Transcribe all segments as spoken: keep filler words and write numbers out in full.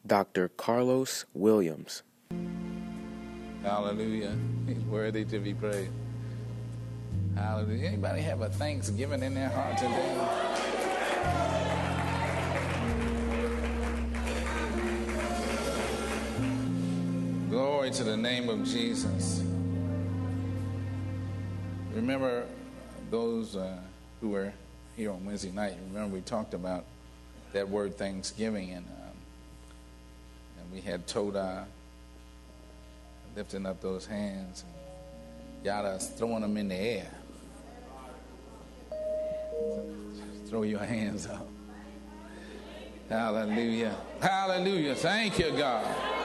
Doctor Carlos Williams. Hallelujah. He's worthy to be praised. Hallelujah. Anybody have a thanksgiving in their heart today? Glory to the name of Jesus. Remember those uh, who were here on Wednesday night, remember we talked about that word Thanksgiving, and, um, and we had Toda lifting up those hands, and Yada throwing them in the air. Throw your hands up. Hallelujah. Hallelujah. Thank you, God.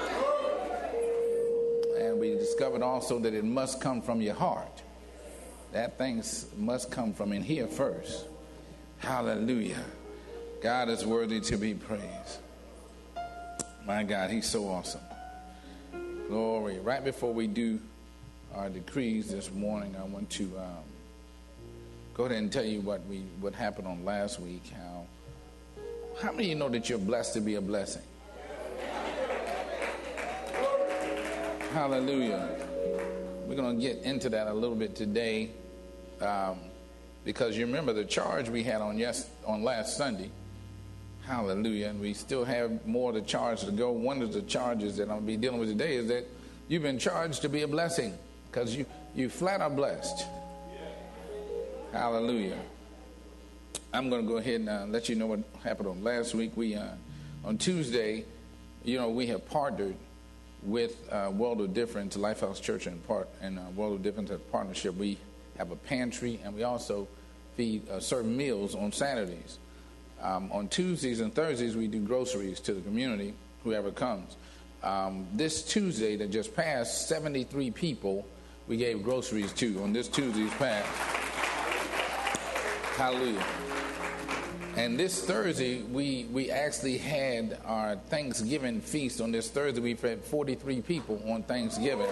And we discovered also that it must come from your heart. That thing must come from in here first. Hallelujah. God is worthy to be praised. My God, he's so awesome. Glory. Right before we do our decrees this morning, I want to um, go ahead and tell you what we what happened on last week. How how many of you know that you're blessed to be a blessing? Hallelujah. We're going to get into that a little bit today, um, because you remember the charge we had on yes on last Sunday. Hallelujah. And we still have more of the charge to go. One of the charges that I'll be dealing with today is that you've been charged to be a blessing, because you, you flat are blessed. Hallelujah. I'm going to go ahead and uh, let you know what happened on last week. We uh, on Tuesday, you know, we have partnered with uh, World of Difference, Lifehouse Church and part and uh, World of Difference partnership. We have a pantry, and we also feed uh, certain meals on Saturdays. Um, on Tuesdays and Thursdays, we do groceries to the community, whoever comes. Um, this Tuesday that just passed, seventy-three people we gave groceries to on this Tuesday's past. Hallelujah. And this Thursday, we, we actually had our Thanksgiving feast. On this Thursday, we fed forty-three people on Thanksgiving.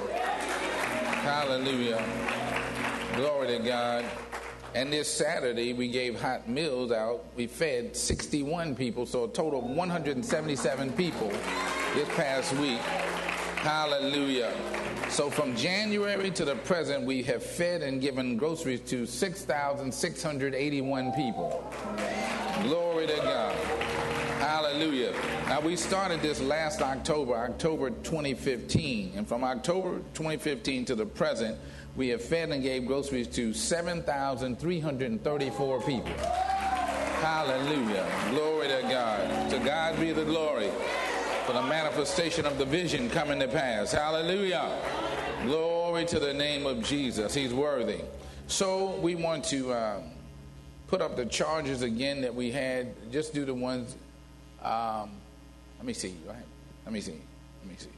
Hallelujah. Glory to God. And this Saturday, we gave hot meals out. We fed sixty-one people, so a total of one hundred seventy-seven people this past week. Hallelujah. So from January to the present, we have fed and given groceries to six thousand six hundred eighty-one people. Glory to God. Hallelujah. Now, we started this last October, October twenty fifteen. And from October twenty fifteen to the present, we have fed and gave groceries to seven thousand three hundred thirty-four people. Hallelujah. Glory to God. To God be the glory for the manifestation of the vision coming to pass. Hallelujah. Glory to the name of Jesus. He's worthy. So we want to uh, put up the charges again that we had. Just do the ones. Um, let me see. Right? Let me see. Let me see.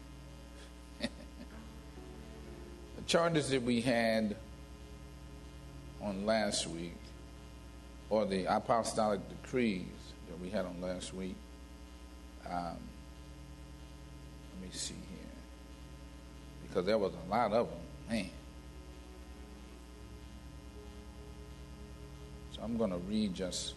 The charges that we had on last week, or the apostolic decrees that we had on last week. Um, let me see here, because there was a lot of them, man. So I'm going to read just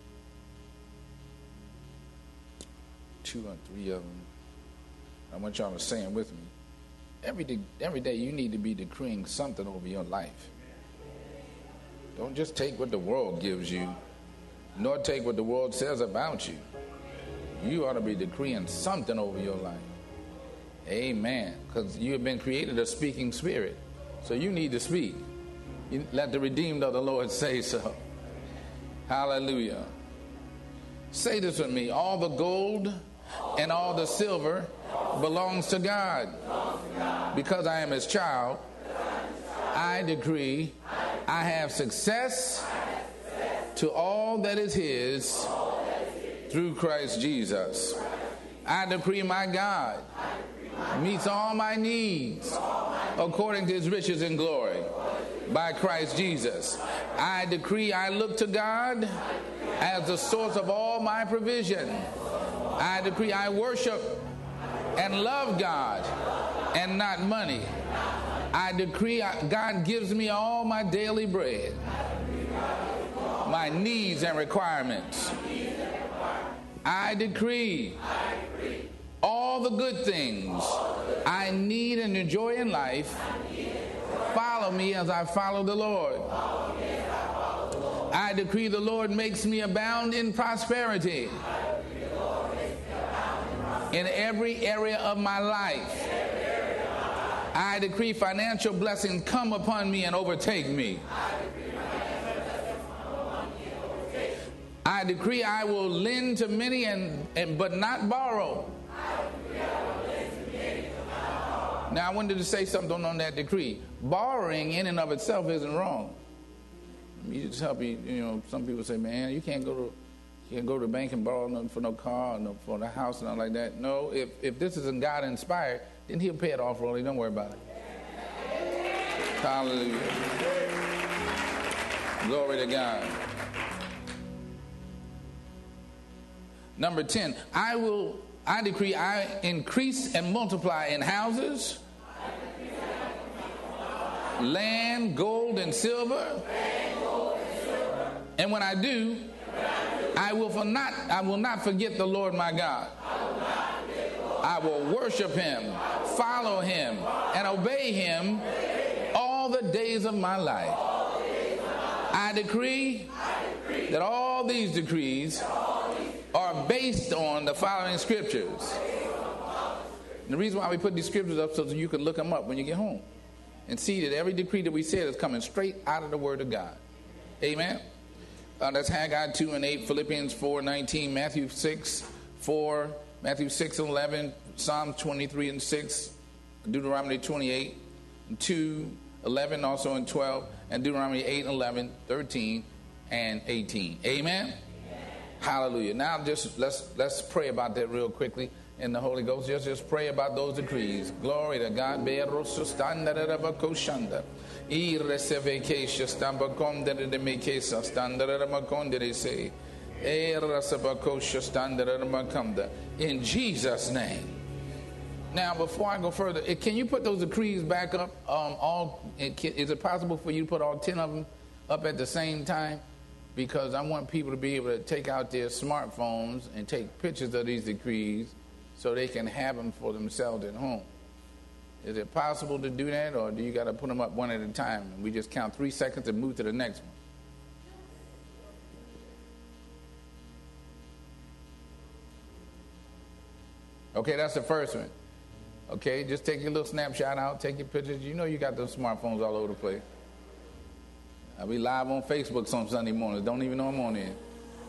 two or three of them. I want y'all to say them with me. Every day, every day you need to be decreeing something over your life. Don't just take what the world gives you, nor take what the world says about you. You ought to be decreeing something over your life. Amen. Because you have been created a speaking spirit. So you need to speak. You let the redeemed of the Lord say so. Hallelujah. Say this with me. All the gold and all the silver belongs to God. Because I am his child, I decree I have success to all that is his through Christ Jesus. I decree my God meets all my needs according to his riches and glory by Christ Jesus. I decree I look to God as the source of all my provision. I decree I worship and love God and not money. I decree God gives me all my daily bread, my needs and requirements. I decree all the good things I need and enjoy in life follow me as I follow the Lord. I decree the Lord makes me abound in prosperity in every area of my life. I decree financial blessings come upon me and overtake me. I decree I will lend to many and, and but not borrow. Now I wanted to say something on that decree. Borrowing in and of itself isn't wrong. You just help you. You know, some people say, "Man, you can't go to you can't go to the bank and borrow nothing for no car, no for the house, and all like that." No, if if this isn't God inspired, then He'll pay it off early. Don't worry about it. Hallelujah. Glory to God. Number ten, I will, I decree I increase and multiply in houses, land, gold, and silver. And when I do, I will for not, I will not forget the Lord my God. I will worship Him, follow Him, and obey Him all the days of my life. I decree that all these decrees are based on the following scriptures. And the reason why we put these scriptures up so that you can look them up when you get home and see that every decree that we said is coming straight out of the Word of God. Amen. Uh, that's Haggai two and eight, Philippians four nineteen, Matthew six four, Matthew six and eleven, Psalm twenty-three and six, Deuteronomy twenty-eight and two, eleven also and twelve, and Deuteronomy eight and eleven, thirteen and eighteen. Amen. Hallelujah. Now just let's let's pray about that real quickly in the Holy Ghost. Just just pray about those decrees. Glory to God. In Jesus' name. Now, before I go further, can you put those decrees back up? Um, all is it possible for you to put all ten of them up at the same time? Because I want people to be able to take out their smartphones and take pictures of these decrees so they can have them for themselves at home. Is it possible to do that, or do you got to put them up one at a time and we just count three seconds and move to the next one? Okay, that's the first one. Okay, just take your little snapshot out, take your pictures. You know you got those smartphones all over the place. I'll be live on Facebook some Sunday mornings. Don't even know I'm on there.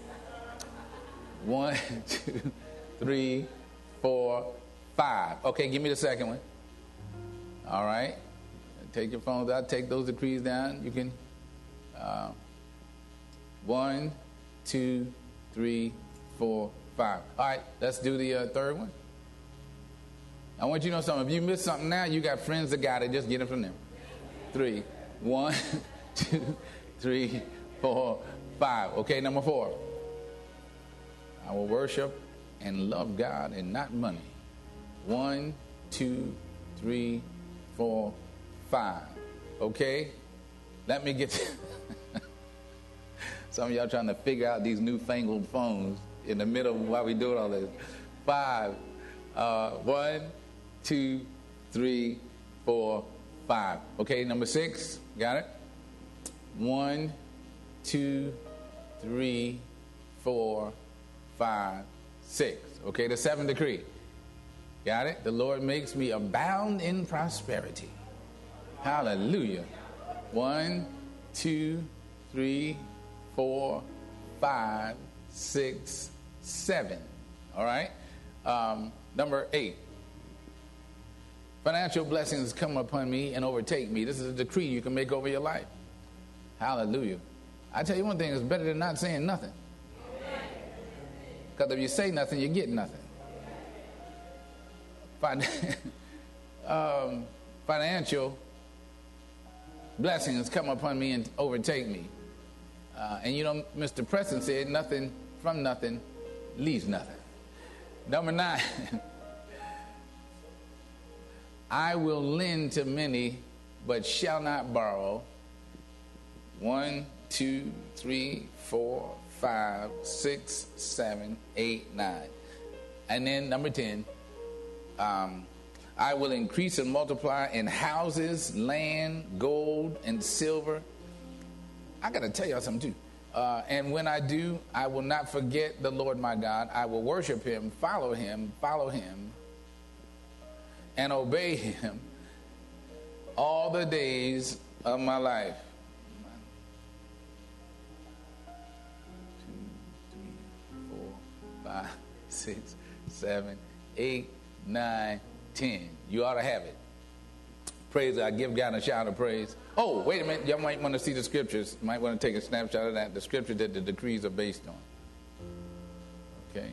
One, two, three, four, five. Okay, give me the second one. All right. Take your phones out. Take those decrees down. You can. Uh, one, two, three, four, five. All right, let's do the uh, third one. I want you to know something. If you miss something now, you got friends that got it. Just get it from them. Three. One, two, three, four, five. Okay, number four. I will worship and love God and not money. One, two, three, four, five. Okay? Let me get to some of y'all trying to figure out these newfangled phones in the middle while we doing all this. Five. Uh, one, two, three, four, five. Okay, number six. Got it? One, two, three, four, five, six. Okay, the seventh decree. Got it? The Lord makes me abound in prosperity. Hallelujah. One, two, three, four, five, six, seven. All right? Um, number eight. Financial blessings come upon me and overtake me. This is a decree you can make over your life. Hallelujah. I tell you one thing, it's better than not saying nothing. Because if you say nothing, you get nothing. Fin- um, financial blessings come upon me and overtake me. Uh, and you know, Mister Preston said, nothing from nothing leaves nothing. Number nine. I will lend to many, but shall not borrow. One, two, three, four, five, six, seven, eight, nine. And then number ten, Um, I will increase and multiply in houses, land, gold, and silver. I got to tell y'all something, too. Uh, and when I do, I will not forget the Lord my God. I will worship him, follow him, follow him, and obey him all the days of my life. Two, three, four, five, six, seven, eight, nine, ten. You ought to have it. Praise God. Give God a shout of praise. Oh, wait a minute. Y'all might want to see the scriptures. Might want to take a snapshot of that. The scripture that the decrees are based on. Okay.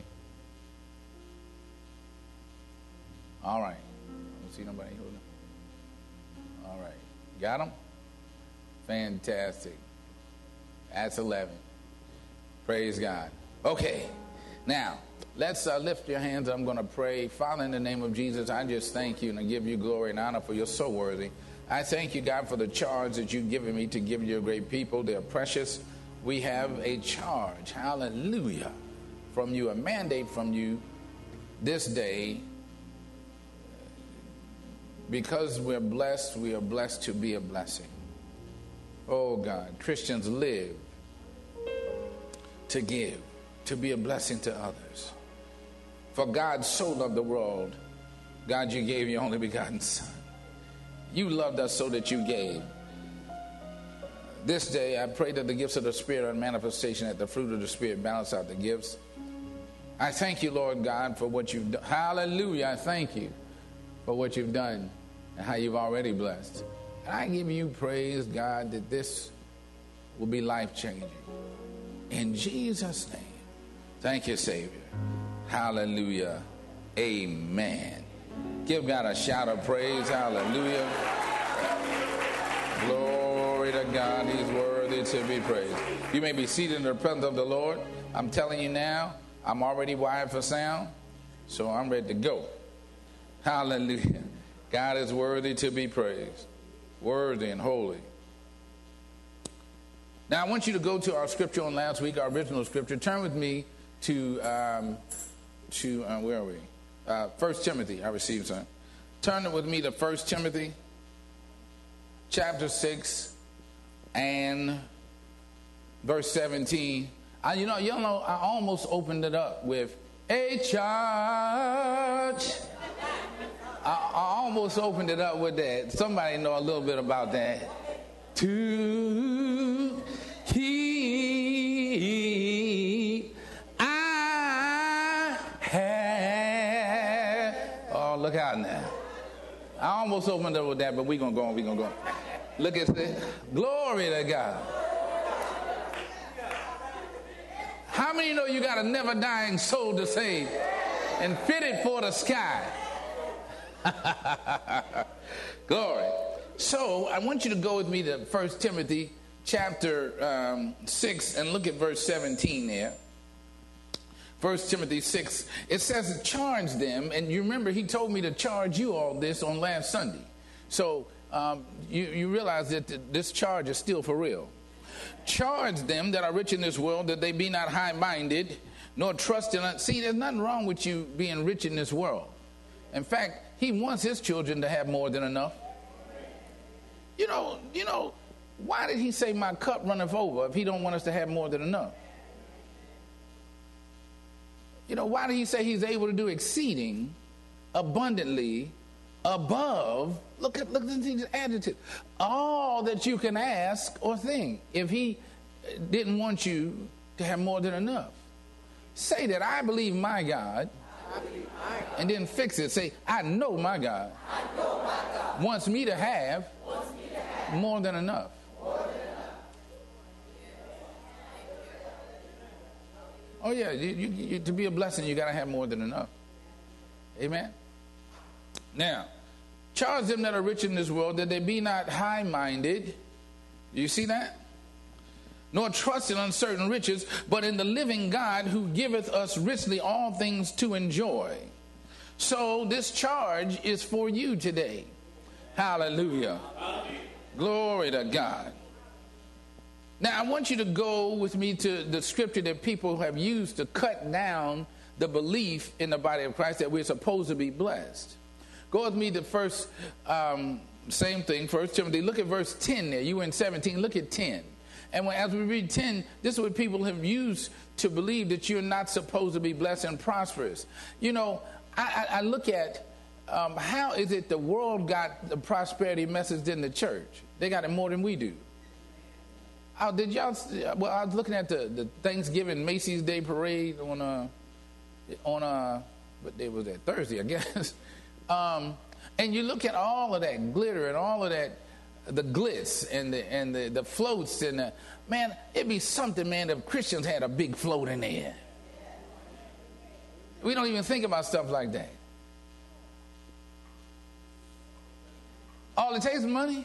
All right. I don't see nobody holding. All right. Got them? Fantastic. That's eleven. Praise God. Okay. Now, let's uh, lift your hands. I'm going to pray. Father, in the name of Jesus, I just thank you and I give you glory and honor, for you're so worthy. I thank you, God, for the charge that you've given me to give your great people. They're precious. We have a charge, hallelujah, from you, a mandate from you this day. Because we're blessed, we are blessed to be a blessing. Oh, God, Christians live to give, to be a blessing to others. For God so loved the world, God, you gave your only begotten Son. You loved us so that you gave. This day, I pray that the gifts of the Spirit and manifestation, that the fruit of the Spirit balance out the gifts. I thank you, Lord God, for what you've done. Hallelujah, I thank you for what you've done and how you've already blessed. And I give you praise, God, that this will be life-changing. In Jesus' name. Thank you, Savior. Hallelujah. Amen. Give God a shout of praise. Hallelujah. Glory to God. He's worthy to be praised. You may be seated in the presence of the Lord. I'm telling you now, I'm already wired for sound, so I'm ready to go. Hallelujah. God is worthy to be praised. Worthy and holy. Now, I want you to go to our scripture on last week, our original scripture. Turn with me to, um, to uh, where are we? Uh, First Timothy. I received some. Turn it with me to First Timothy, chapter six, and verse seventeen. I, you know, you know, I almost opened it up with a charge. I, I almost opened it up with that. Somebody know a little bit about that. To keep I have. Oh, look out now. I almost opened up with that, but we're going to go on. We're going to go on. Look at this. Glory to God. How many know you got a never dying soul to save and fitted for the sky? Glory. So I want you to go with me to First Timothy chapter um, six and look at verse seventeen there. First Timothy six, it says, charge them. And you remember he told me to charge you all this on last Sunday. So um, you, you realize that th- this charge is still for real. Charge them that are rich in this world, that they be not high-minded, nor trust in... See, there's nothing wrong with you being rich in this world. In fact, he wants his children to have more than enough. You know, you know, why did he say my cup runneth over if he don't want us to have more than enough? You know, why did he say he's able to do exceeding abundantly above, look at, look at the adjective, all that you can ask or think, if he didn't want you to have more than enough? Say that, I believe my God, I believe my God. And then fix it. Say, I know my God, I know my God. Wants me to have, wants me to have more than enough. More than enough. Oh yeah, you, you, you, to be a blessing, you got to have more than enough. Amen. Now, charge them that are rich in this world that they be not high-minded. You see that? Nor trust in uncertain riches, but in the living God who giveth us richly all things to enjoy. So this charge is for you today. Hallelujah. Hallelujah. Glory to God. Now, I want you to go with me to the scripture that people have used to cut down the belief in the body of Christ that we're supposed to be blessed. Go with me to first, um, same thing, First Timothy. Look at verse ten there. You were in seventeen. Look at ten. And when, as we read ten, this is what people have used to believe that you're not supposed to be blessed and prosperous. You know, I, I, I look at um, how is it the world got the prosperity message than the church? They got it more than we do. Oh, did y'all? Well, I was looking at the, the Thanksgiving Macy's Day Parade on a on a what day was that? Thursday, I guess. Um, and you look at all of that glitter and all of that, the glitz and the and the, the floats and the, man, it'd be something, man, if Christians had a big float in there. We don't even think about stuff like that. All it takes is money.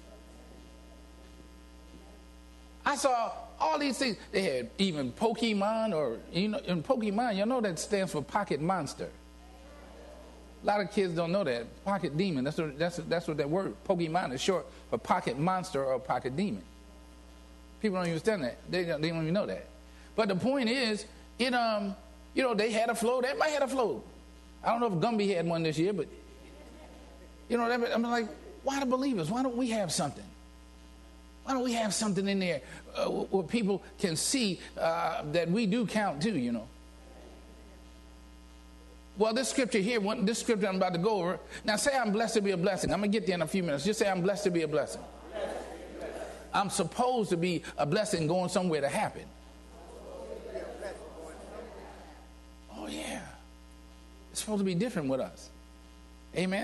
I saw all these things. They had even Pokemon, or, you know, in Pokemon, you know that stands for Pocket Monster. A lot of kids don't know that. Pocket Demon, that's what, that's, that's what that word, Pokemon, is short for Pocket Monster or Pocket Demon. People don't understand that. They don't, they don't even know that. But the point is, it um, you know, they had a float. Everybody had a float. I don't know if Gumby had one this year, but, you know, I'm like, why the believers? Why don't we have something? Why don't we have something in there uh, where people can see uh, that we do count too, you know? Well, this scripture here, this scripture I'm about to go over. Now, say I'm blessed to be a blessing. I'm going to get there in a few minutes. Just say I'm blessed to be a blessing. I'm supposed to be a blessing going somewhere to happen. Oh, yeah. It's supposed to be different with us. Amen?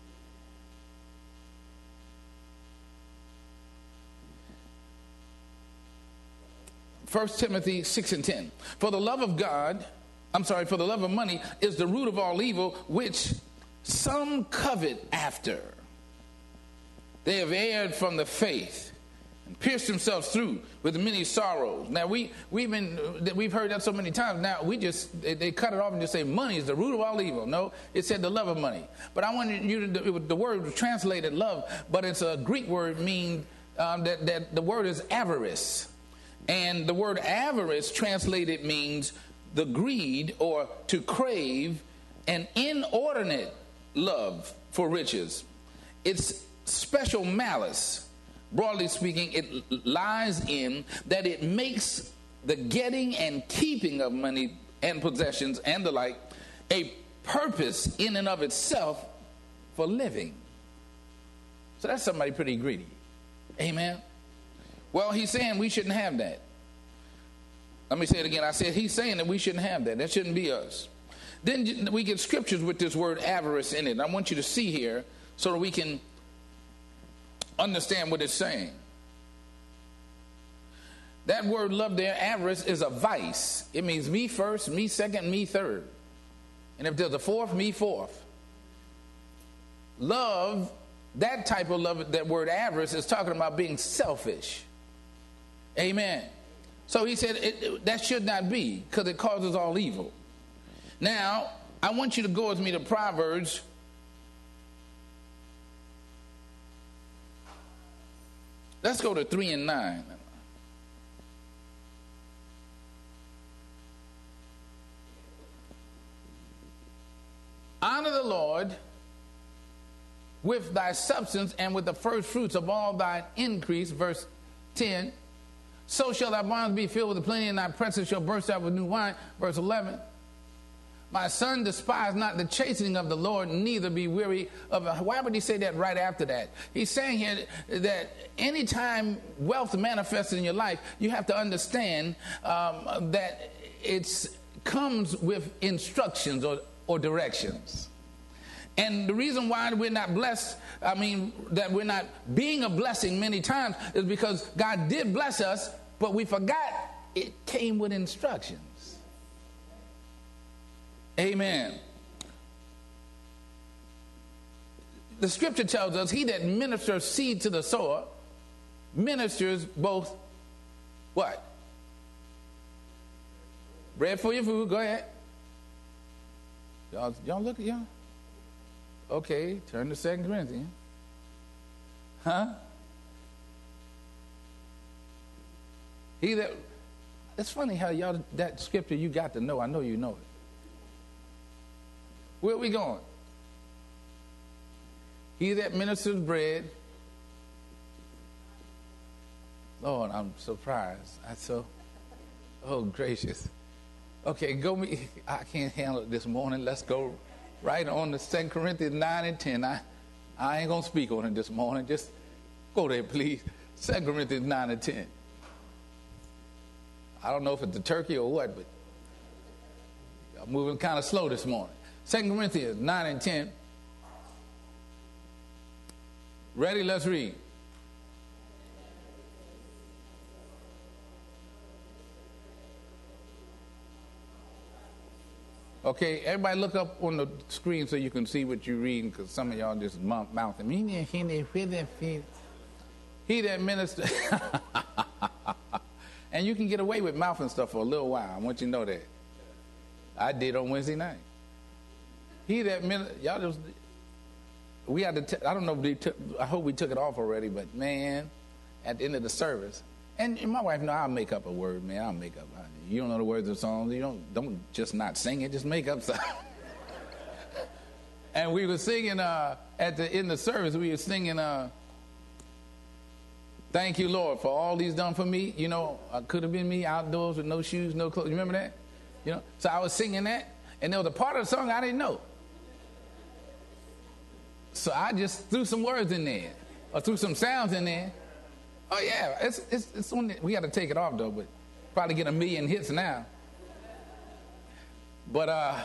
First Timothy six and ten. For the love of God, I'm sorry, for the love of money is the root of all evil, which some covet after. They have erred from the faith and pierced themselves through with many sorrows. Now, we, we've been, we've heard that so many times. Now, we just, they, they cut it off and just say money is the root of all evil. No, it said the love of money. But I wanted you to, it, the word was translated love, but it's a Greek word mean um, that, that the word is avarice. And the word avarice translated means the greed or to crave an inordinate love for riches. It's special malice. Broadly speaking, it lies in that it makes the getting and keeping of money and possessions and the like a purpose in and of itself for living. So that's somebody pretty greedy. Amen. Well, he's saying we shouldn't have that. Let me say it again. I said he's saying that we shouldn't have that. That shouldn't be us. Then we get scriptures with this word avarice in it. I want you to see here so that we can understand what it's saying. That word love there, avarice, is a vice. It means me first, me second, me third. And if there's a fourth, me fourth. Love, that type of love, that word avarice, is talking about being selfish. Amen. So he said it, it, that should not be, because it causes all evil. Now, I want you to go with me to Proverbs Let's go to three and nine. Honor the Lord with thy substance and with the first fruits of all thy increase, verse ten. So shall thy barns be filled with plenty, and thy presses shall burst out with new wine, verse eleven. My son, despise not the chastening of the Lord, neither be weary of it. Why would he say that right after that? He's saying here that anytime wealth manifests in your life, you have to understand um, that it comes with instructions or, or directions. And the reason why we're not blessed, I mean, that we're not being a blessing many times, is because God did bless us, but we forgot it came with instructions. Amen. The scripture tells us, he that ministers seed to the sower ministers both what? Bread for your food. Go ahead. Y'all, y'all look at y'all. Okay, turn to Second Corinthians. Huh? He that, it's funny how y'all, that scripture you got to know. I know you know it. Where are we going? He that ministers bread. Lord, I'm surprised. I so, oh gracious. Okay, go me. I can't handle it this morning. Let's go right on to Second Corinthians nine and ten. I, I ain't gonna speak on it this morning. Just go there, please. Second Corinthians nine and ten. I don't know if it's the turkey or what, but I'm moving kind of slow this morning. Second Corinthians nine and ten. Ready? Let's read. Okay, everybody look up on the screen so you can see what you're reading, because some of y'all just mouthing. He that ministers. And you can get away with mouthing stuff for a little while. I want you to know that. I did on Wednesday night. He that ministers. Y'all just. We had to. T- I don't know if they took. I hope we took it off already, but man, at the end of the service. And my wife know I'll make up a word, man. I'll make up. You don't know the words of the songs. You don't don't just not sing it. Just make up something. And we were singing uh, at the in the service. We were singing, uh, "Thank you, Lord, for all He's done for me." You know, uh, could have been me outdoors with no shoes, no clothes. You remember that? You know. So I was singing that, and there was a part of the song I didn't know. So I just threw some words in there, or threw some sounds in there. Oh yeah, it's it's it's on the, we got to take it off though, but probably get a million hits now. But uh,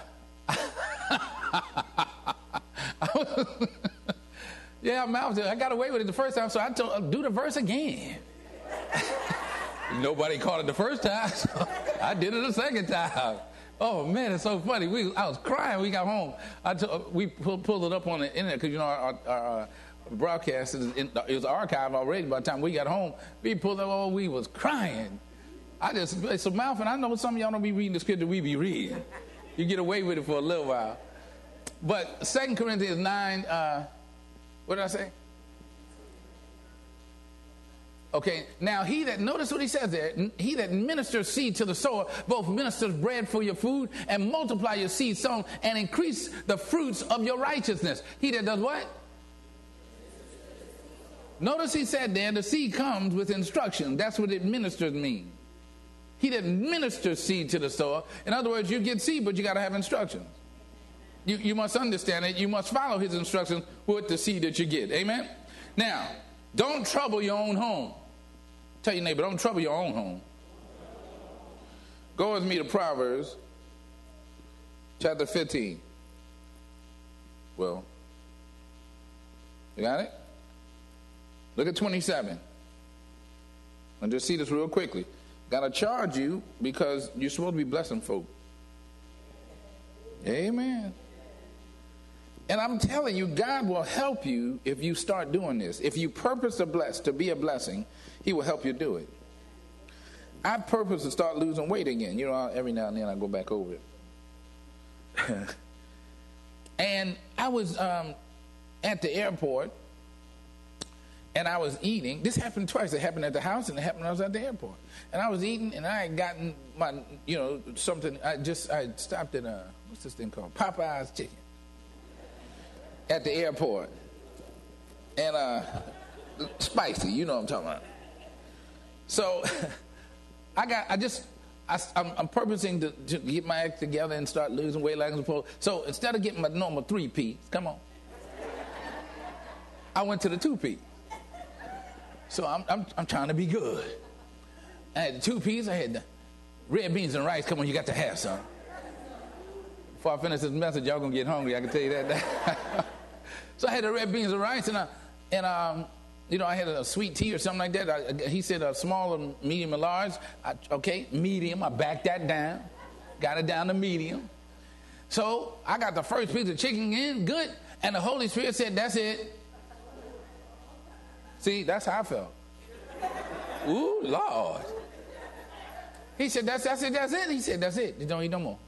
yeah, mouth. I got away with it the first time, so I told do the verse again. Nobody caught it the first time, so I did it the second time. Oh man, it's so funny. We I was crying. When we got home. I told, we pulled, pulled it up on the internet because you know our. our, our broadcast is in, it was archived already by the time we got home. We pulled up, oh, we was crying. I just, so Malvin, I know some of y'all don't be reading the scripture we be reading. You get away with it for a little while. But Second Corinthians nine, uh, what did I say? Okay, now he that, notice what he says there, he that ministers seed to the sower, both ministers bread for your food and multiply your seed sown and increase the fruits of your righteousness. He that does what? Notice he said there, the seed comes with instruction. That's what it ministers mean. He that ministers seed to the sower. In other words, you get seed, but you got to have instructions. You, you must understand it. You must follow his instructions with the seed that you get. Amen? Now, don't trouble your own home. Tell your neighbor, don't trouble your own home. Go with me to Proverbs chapter fifteen. Well, you got it? Look at twenty-seven. And just see this real quickly. Got to charge you because you're supposed to be blessing folk. Amen. And I'm telling you, God will help you if you start doing this. If you purpose to bless, to be a blessing, he will help you do it. I purpose to start losing weight again. You know, every now and then I go back over it. And I was um, at the airport. And I was eating. This happened twice. It happened at the house and it happened when I was at the airport. And I was eating and I had gotten my, you know, something. I just, I stopped at, a, what's this thing called? Popeye's chicken. At the airport. And uh, spicy, you know what I'm talking about. So I got, I just, I, I'm, I'm purposing to, to get my act together and start losing weight like I'm supposed to. So instead of getting my normal three P, come on, I went to the two P. So I'm, I'm I'm trying to be good. I had the two P's. I had the red beans and rice. Come on, you got to have some. Before I finish this message, y'all gonna get hungry. I can tell you that. So I had the red beans and rice, and I, and um, you know, I had a sweet tea or something like that. I, he said a small, or medium, and large. I, okay, medium. I backed that down, got it down to medium. So I got the first piece of chicken in, good, and the Holy Spirit said, "That's it." See, that's how I felt. Ooh, Lord. He said, that's, that's it, that's it. He said, that's it. You don't eat no more.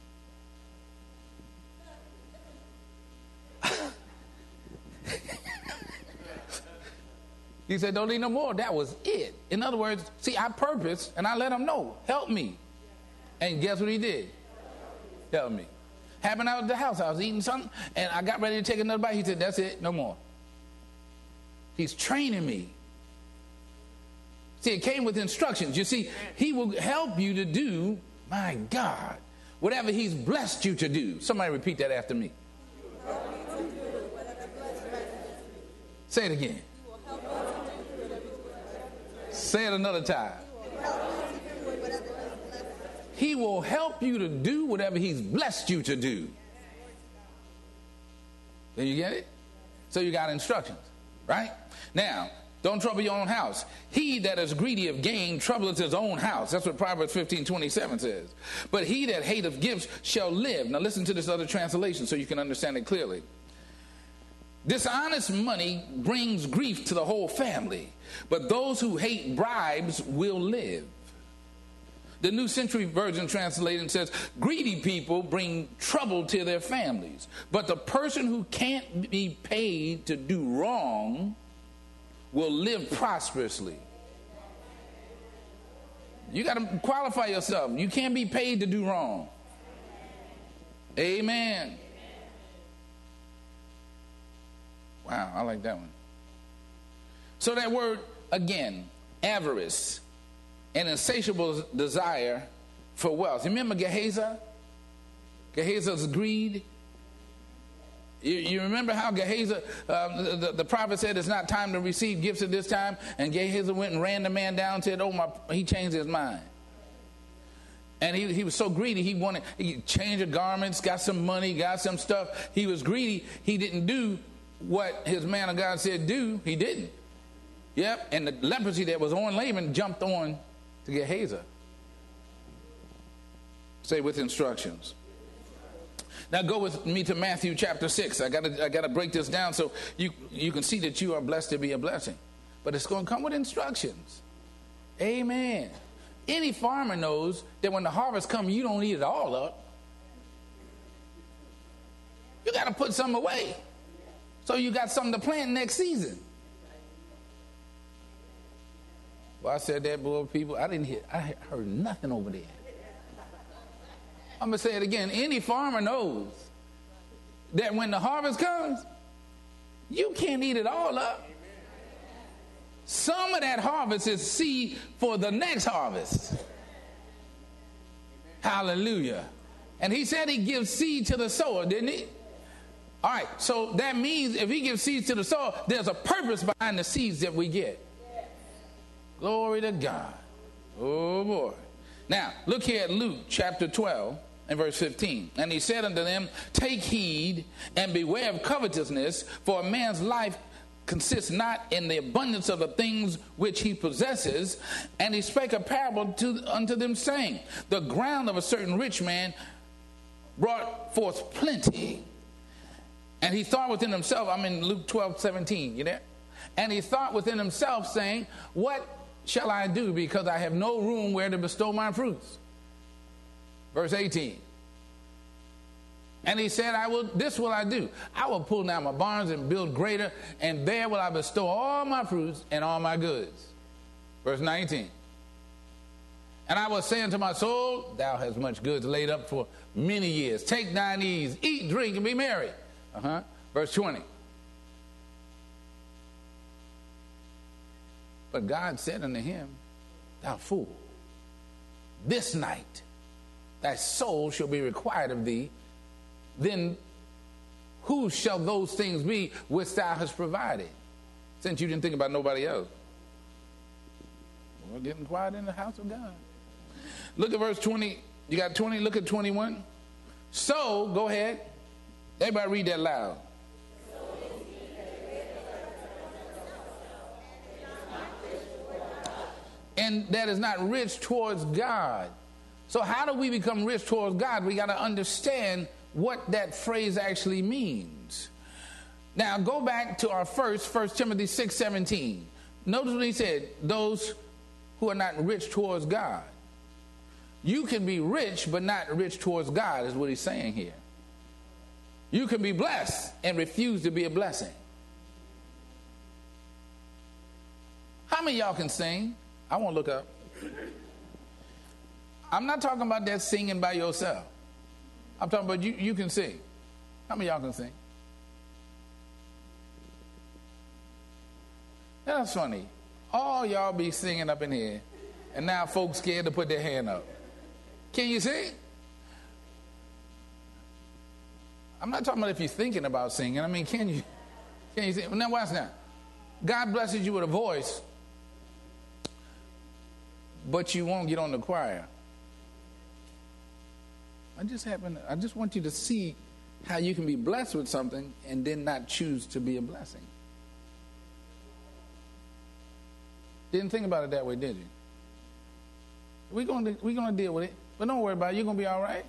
He said, don't eat no more. That was it. In other words, see, I purpose and I let him know. Help me. And guess what he did? Help me. Happened out at the house. I was eating something, and I got ready to take another bite. He said, that's it, no more. He's training me. See, it came with instructions. You see, he will help you to do, my God, whatever he's blessed you to do. Somebody repeat that after me. Say it again. Say it another time. He will help you to do whatever he's blessed you to do. Then you get it? So you got instructions, right? Now, don't trouble your own house. He that is greedy of gain troubleth his own house. That's what Proverbs fifteen twenty-seven says. But he that hateth gifts shall live. Now listen to this other translation so you can understand it clearly. Dishonest money brings grief to the whole family, but those who hate bribes will live. The New Century Version translated says, greedy people bring trouble to their families, but the person who can't be paid to do wrong will live prosperously. You got to qualify yourself. You can't be paid to do wrong. Amen. Wow, I like that one. So that word, again, avarice, an insatiable desire for wealth. Remember Gehazi? Gehazi's greed. You, you remember how Gehazi, um, the, the prophet said it's not time to receive gifts at this time, and Gehazi went and ran the man down and said, oh, my, he changed his mind. And he, he was so greedy, he wanted, he changed garments, got some money, got some stuff. He was greedy. He didn't do what his man of God said do. He didn't. Yep, and the leprosy that was on Laban jumped on to Gehazi. Say with instructions. Now go with me to Matthew chapter six. I gotta I gotta break this down so you you can see that you are blessed to be a blessing. But it's gonna come with instructions. Amen. Any farmer knows that when the harvest comes, you don't eat it all up. You gotta put some away. So you got something to plant next season. Well, I said that, boy, people, I didn't hear, I heard nothing over there. I'm going to say it again. Any farmer knows that when the harvest comes, you can't eat it all up. Some of that harvest is seed for the next harvest. Hallelujah. And he said he gives seed to the sower, didn't he? All right, so that means if he gives seeds to the sower, there's a purpose behind the seeds that we get. Glory to God. Oh, boy. Now, look here at Luke chapter twelve and verse fifteen. And he said unto them, take heed and beware of covetousness, for a man's life consists not in the abundance of the things which he possesses. And he spake a parable to, unto them, saying, the ground of a certain rich man brought forth plenty. And he thought within himself, I'm in Luke twelve seventeen, you there? And he thought within himself, saying, what shall I do, because I have no room where to bestow my fruits? Verse eighteen. And he said, I will, this will I do. I will pull down my barns and build greater, and there will I bestow all my fruits and all my goods. Verse nineteen. And I will say unto my soul, thou hast much goods laid up for many years. Take thine ease, eat, drink, and be merry. Uh-huh. Verse twenty. But God said unto him, thou fool, this night thy soul shall be required of thee. Then who shall those things be which thou hast provided? Since you didn't think about nobody else. We're getting quiet in the house of God. Look at verse twenty. You got twenty, look at twenty-one. So, go ahead. Everybody read that loud. And that is not rich towards God. So how do we become rich towards God? We got to understand what that phrase actually means. Now go back to our first, First Timothy six seventeen. Notice what he said, those who are not rich towards God. You can be rich but not rich towards God is what he's saying here. You can be blessed and refuse to be a blessing. How many of y'all can sing? I won't look up. I'm not talking about that singing by yourself. I'm talking about you, you can sing. How many of y'all can sing? That's funny. All y'all be singing up in here, and now folks scared to put their hand up. Can you sing? I'm not talking about if you're thinking about singing. I mean, can you? Can you sing? Now watch now. God blesses you with a voice, but you won't get on the choir. I just happen. I just want you to see how you can be blessed with something and then not choose to be a blessing. Didn't think about it that way, did you? We're going to we're going to deal with it, but don't worry about it. You're going to be all right.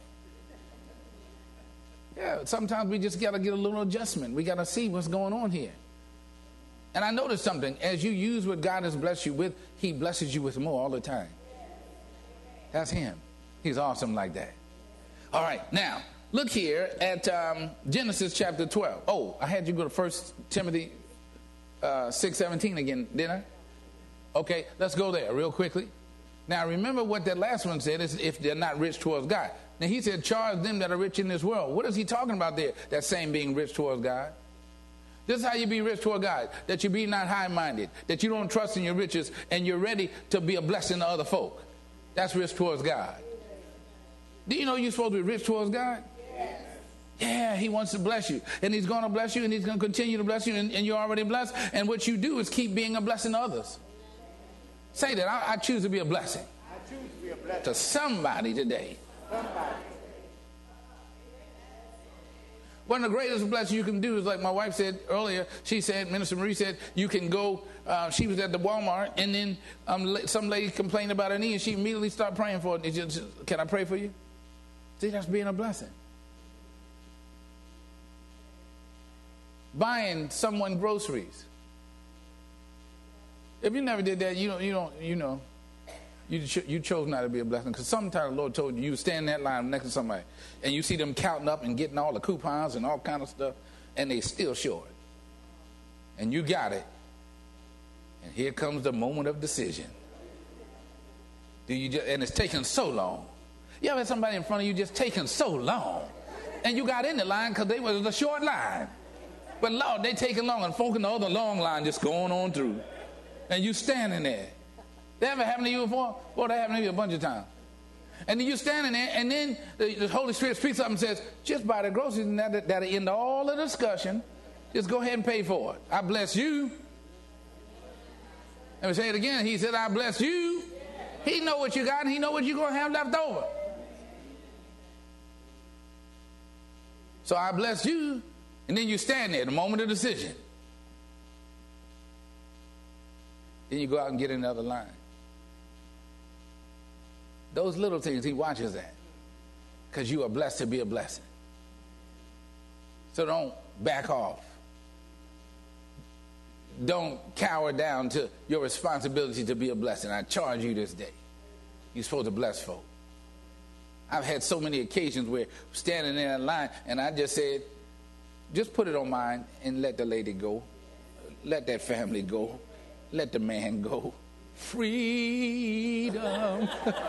Yeah, sometimes we just got to get a little adjustment. We got to see what's going on here. And I noticed something. As you use what God has blessed you with, he blesses you with more all the time. That's him. He's awesome like that. All right, now, look here at um, Genesis chapter twelve. Oh, I had you go to First Timothy uh, six seventeen again, didn't I? Okay, let's go there real quickly. Now, remember what that last one said is if they're not rich towards God. Now, he said, charge them that are rich in this world. What is he talking about there? That same being rich towards God. This is how you be rich toward God, that you be not high-minded, that you don't trust in your riches, and you're ready to be a blessing to other folk. That's rich towards God. Do you know you're supposed to be rich towards God? Yes. Yeah, he wants to bless you, and he's going to bless you, and he's going to continue to bless you, and, and you're already blessed, and what you do is keep being a blessing to others. Say that, I, I choose to be a blessing. I choose to be a blessing to somebody today. Somebody. One of the greatest blessings you can do is like my wife said earlier. She said, Minister Marie said, you can go, uh, she was at the Walmart, and then um, some lady complained about her knee, and she immediately started praying for it. And just, can I pray for you? See, that's being a blessing. Buying someone groceries. If you never did that, you don't, you don't, you know, you ch- you chose not to be a blessing, because sometimes the Lord told you you stand in that line next to somebody, and you see them counting up and getting all the coupons and all kind of stuff, and they still short, and you got it, and here comes the moment of decision. Do you just, and it's taking so long. You ever had somebody in front of you just taking so long, and you got in the line because they was a short line, but Lord, they taking long, and folk in the other long line just going on through. And you standing there. That ever happened to you before? Boy, that happened to me a bunch of times. And then you standing there, and then the, the Holy Spirit speaks up and says, just buy the groceries, and that, that'll end all the discussion. Just go ahead and pay for it. I bless you. Let me say it again. He said, I bless you. He know what you got, and he know what you're going to have left over. So I bless you, and then you stand there, the moment of decision. Then you go out and get in the other line. Those little things he watches that, because you are blessed to be a blessing. So don't back off. Don't cower down to your responsibility to be a blessing. I charge you this day. You're supposed to bless folk. I've had so many occasions where I'm standing in that line and I just said, just put it on mine and let the lady go. Let that family go. Let the man go. Freedom.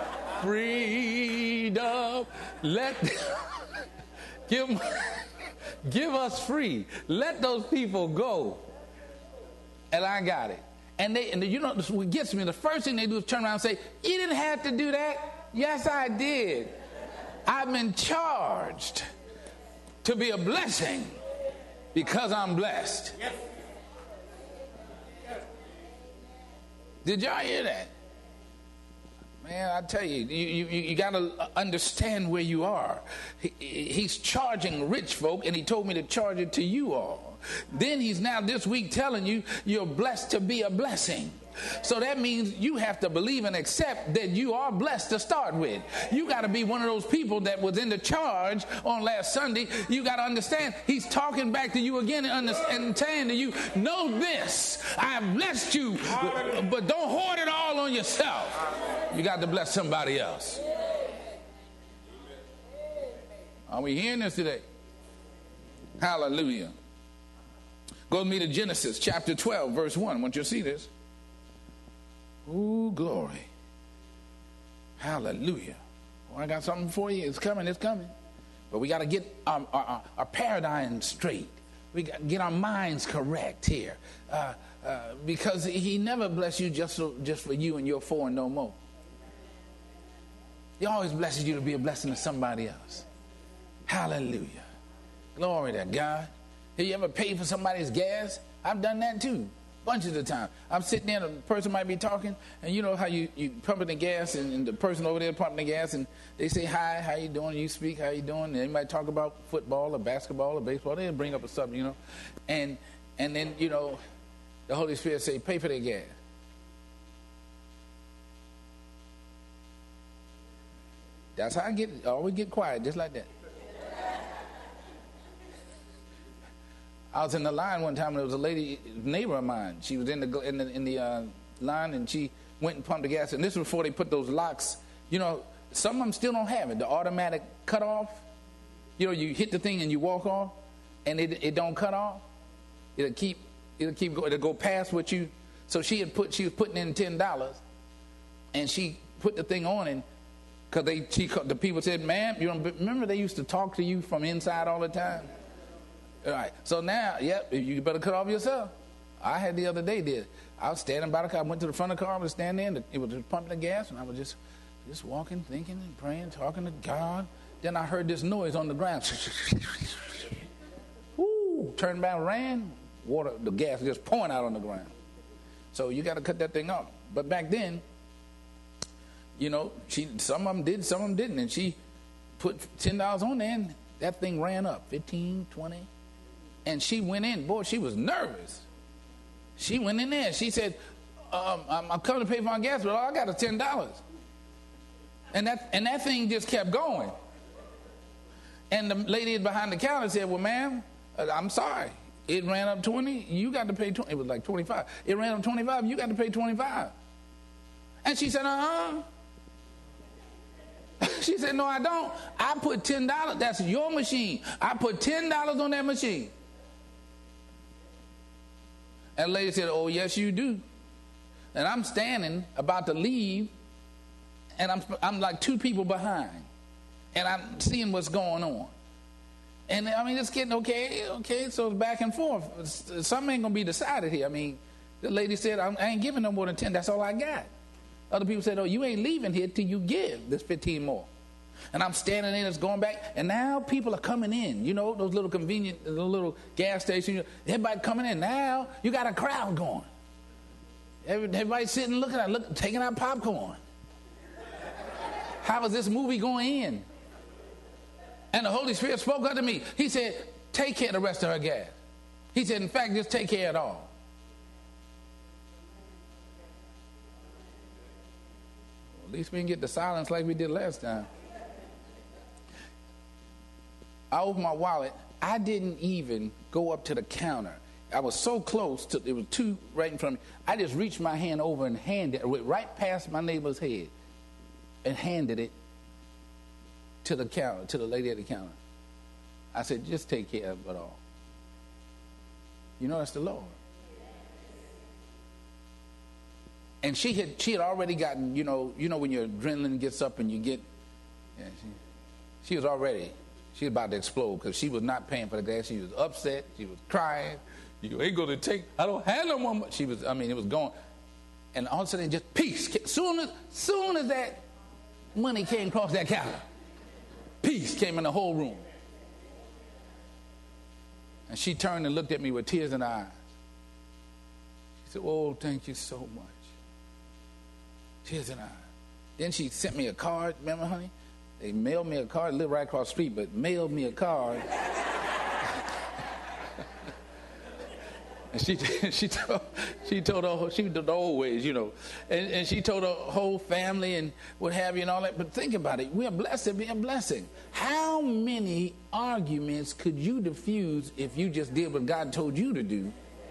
Freedom. Let give, give us free. Let those people go. And I got it. And they and you know what gets me, the first thing they do is turn around and say, you didn't have to do that. Yes, I did. I've been charged to be a blessing because I'm blessed. Yes. Did y'all hear that? Man, I tell you, you, you, you got to understand where you are. He, he's charging rich folk, and he told me to charge it to you all. Then he's now this week telling you you're blessed to be a blessing. So that means you have to believe and accept that you are blessed to start with. You got to be one of those people that was in the charge on last Sunday. You got to understand he's talking back to you again and, and saying to you, know this, I have blessed you, but, but don't hoard it all on yourself. You got to bless somebody else. Are we hearing this today? Hallelujah. Go with me to Genesis chapter twelve, verse one. I want you to see this. Ooh, glory. Hallelujah. Well, I got something for you. It's coming, it's coming. But we got to get our, our, our paradigm straight. We got to get our minds correct here. Uh, uh, because he never bless you just, so, just for you and your four and no more. He always blesses you to be a blessing to somebody else. Hallelujah. Glory to God. Have you ever paid for somebody's gas? I've done that too. Bunches of the time. I'm sitting there, the person might be talking, and you know how you, you pumping the gas, and, and the person over there pumping the gas, and they say, hi, how you doing? You speak, how you doing? And they might talk about football or basketball or baseball. They bring up a subject, you know. And and then, you know, the Holy Spirit say, pay for their gas. That's how I get, I always get quiet, just like that. I was in the line one time, and there was a lady, neighbor of mine. She was in the in the, in the uh, line, and she went and pumped the gas. And this was before they put those locks. You know, some of them still don't have it. The automatic cutoff. You know, you hit the thing and you walk off, and it it don't cut off. It'll keep it'll keep going. It'll go past what you. So she had put she was putting in ten dollars, and she put the thing on, and because they she the people said, "Ma'am, you don't remember they used to talk to you from inside all the time." All right. So now, yep, you better cut off yourself. I had the other day did. I was standing by the car. I went to the front of the car. I was standing there. It was just pumping the gas, and I was just, just walking, thinking, and praying, talking to God. Then I heard this noise on the ground. Woo! Turned back, ran. Water, the gas just pouring out on the ground. So you got to cut that thing off. But back then, you know, she some of them did, some of them didn't, and she put ten dollars on there, and that thing ran up fifteen, twenty. And she went in. Boy, she was nervous. She went in there. She said, um, I'm, I'm coming to pay for my gas, but all I got is ten dollars. And that, and that thing just kept going. And the lady behind the counter said, well, ma'am, I'm sorry. It ran up twenty. You got to pay twenty. It was like twenty-five. It ran up twenty-five. You got to pay twenty-five. And she said, uh-huh. She said, no, I don't. I put ten dollars. That's your machine. I put ten dollars on that machine. And the lady said, oh, yes, you do. And I'm standing about to leave, and I'm I'm like two people behind. And I'm seeing what's going on. And, I mean, it's getting okay, okay, so it's back and forth. Something ain't going to be decided here. I mean, the lady said, I ain't giving no more than ten. That's all I got. Other people said, oh, you ain't leaving here till you give this fifteen more. And I'm standing there, it's going back, and now people are coming in. You know, those little convenient, those little gas stations, everybody coming in. Now you got a crowd going. Everybody sitting looking at, look, taking out popcorn. How is this movie going in? And the Holy Spirit spoke unto me. He said, take care of the rest of her gas. He said, in fact, just take care of it all. Well, at least we didn't get the silence like we did last time. I opened my wallet. I didn't even go up to the counter. I was so close to, it was two right in front of me. I just reached my hand over and handed it, went right past my neighbor's head and handed it to the counter, to the lady at the counter. I said, just take care of it all. You know, that's the Lord. And she had she had already gotten, you know, you know when your adrenaline gets up and you get, yeah, she, she was already, she was about to explode because she was not paying for the gas. She was upset. She was crying. You ain't going to take, I don't have no more. She was, I mean, it was going. And all of a sudden, just peace. Soon as, soon as that money came across that counter, peace came in the whole room. And she turned and looked at me with tears in her eyes. She said, oh, thank you so much. Tears in her eyes. Then she sent me a card. Remember, honey? They mailed me a card. I live right across the street, but mailed me a card. And she she told she told her she did the old ways, you know, and, and she told her whole family and what have you and all that. But think about it, we're blessed to be a blessing. How many arguments could you diffuse if you just did what God told you to do?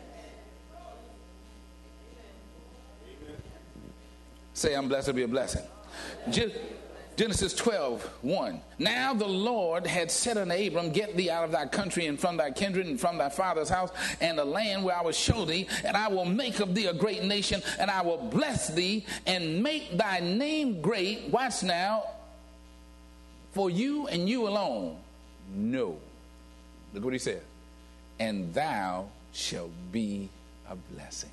Say, I'm blessed to be a blessing. Just, Genesis twelve, one. Now the Lord had said unto Abram, get thee out of thy country and from thy kindred and from thy father's house and the land where I will show thee, and I will make of thee a great nation, and I will bless thee and make thy name great. Watch now. For you and you alone. No. Look what he says. And thou shalt be a blessing.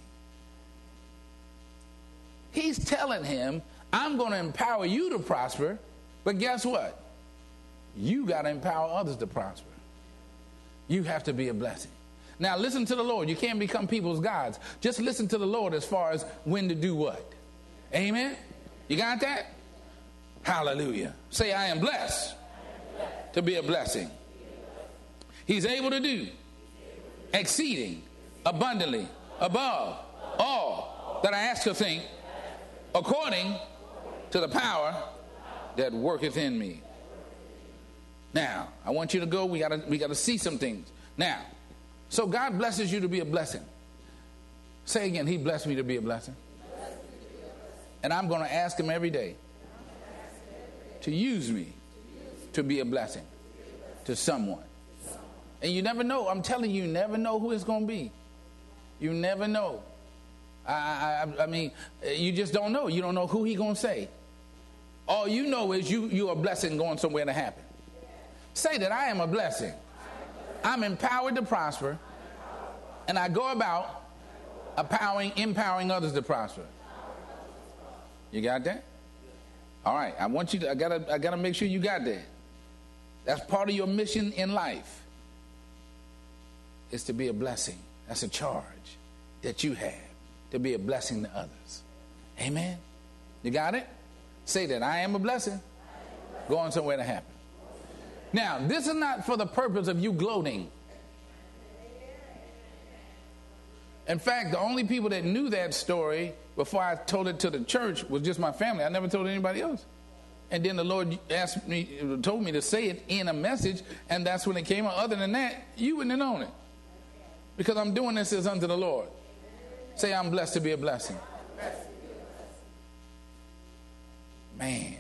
He's telling him, I'm going to empower you to prosper, but guess what? You got to empower others to prosper. You have to be a blessing. Now listen to the Lord. You can't become people's gods. Just listen to the Lord as far as when to do what. Amen? You got that? Hallelujah. Say, I am blessed to be a blessing. He's able to do exceeding abundantly above all that I ask or think, according to the power that worketh in me. Now, I want you to go. We gotta we gotta see some things. Now, so God blesses you to be a blessing. Say again, he blessed me to be a blessing. And I'm going to ask him every day to use me to be a blessing to someone. And you never know. I'm telling you, you never know who it's going to be. You never know. I, I, I mean, you just don't know. You don't know who he going to say. All you know is you, you're a blessing going somewhere to happen. Say that I am a blessing. I'm empowered to prosper. And I go about empowering, empowering others to prosper. You got that? All right. I want you to, I gotta, I gotta make sure you got that. That's part of your mission in life. Is to be a blessing. That's a charge that you have, to be a blessing to others. Amen? You got it? Say that I am a blessing going somewhere to happen. Now, this is not for the purpose of you gloating. In fact, the only people that knew that story before I told it to the church was just my family. I never told anybody else. And then the Lord asked me, told me to say it in a message, and that's when it came out. Other than that, you wouldn't have known it. Because I'm doing this as unto the Lord. Say, I'm blessed to be a blessing. Man.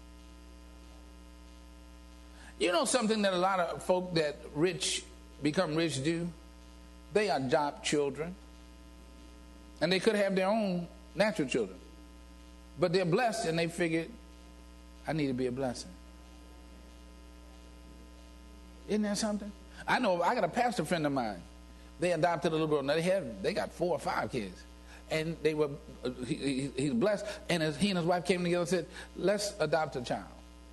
You know something that a lot of folk that rich become rich do? They adopt children. And they could have their own natural children. But they're blessed and they figured, I need to be a blessing. Isn't that something? I know, I got a pastor friend of mine. They adopted a little girl. Now they have, they got four or five kids, and they were. Uh, he, he, he's blessed. And as he and his wife came together and said, "Let's adopt a child,"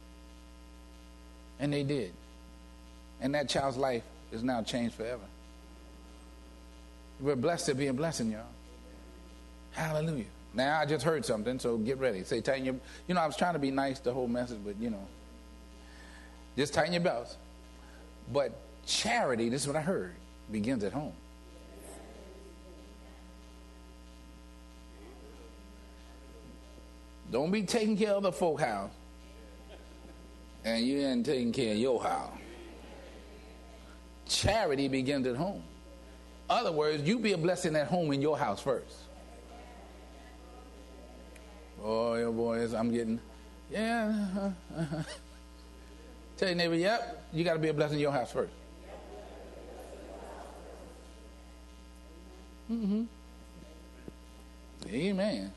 and they did. And that child's life is now changed forever. We're blessed to be a blessing, y'all. Hallelujah. Now I just heard something, so get ready. Say, tighten your. You know, I was trying to be nice the whole message, but you know, just tighten your belts. But charity, this is what I heard, begins at home. Don't be taking care of the folk house and you ain't taking care of your house. Charity begins at home. Other words, you be a blessing at home in your house first. Boy, oh boy, I'm getting, yeah. Uh-huh, uh-huh. Tell your neighbor, yep, you got to be a blessing in your house first. Mm-hmm. Amen.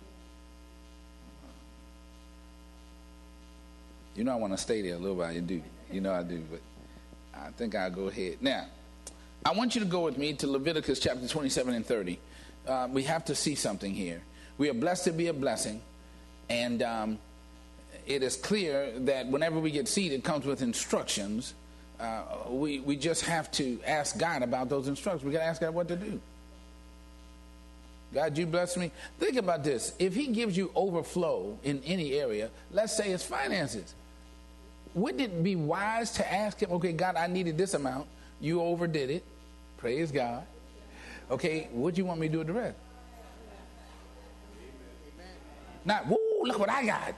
You know I want to stay there a little while. I do. You know I do, but I think I'll go ahead. Now, I want you to go with me to Leviticus chapter twenty-seven and thirty. Uh, we have to see something here. We are blessed to be a blessing, and um, it is clear that whenever we get seed, it comes with instructions. Uh, we, we just have to ask God about those instructions. We got to ask God what to do. God, you bless me. Think about this. If he gives you overflow in any area, let's say it's finances, wouldn't it be wise to ask him, okay, God, I needed this amount. You overdid it. Praise God. Okay, what do you want me to do with the rest? Not, woo, look what I got.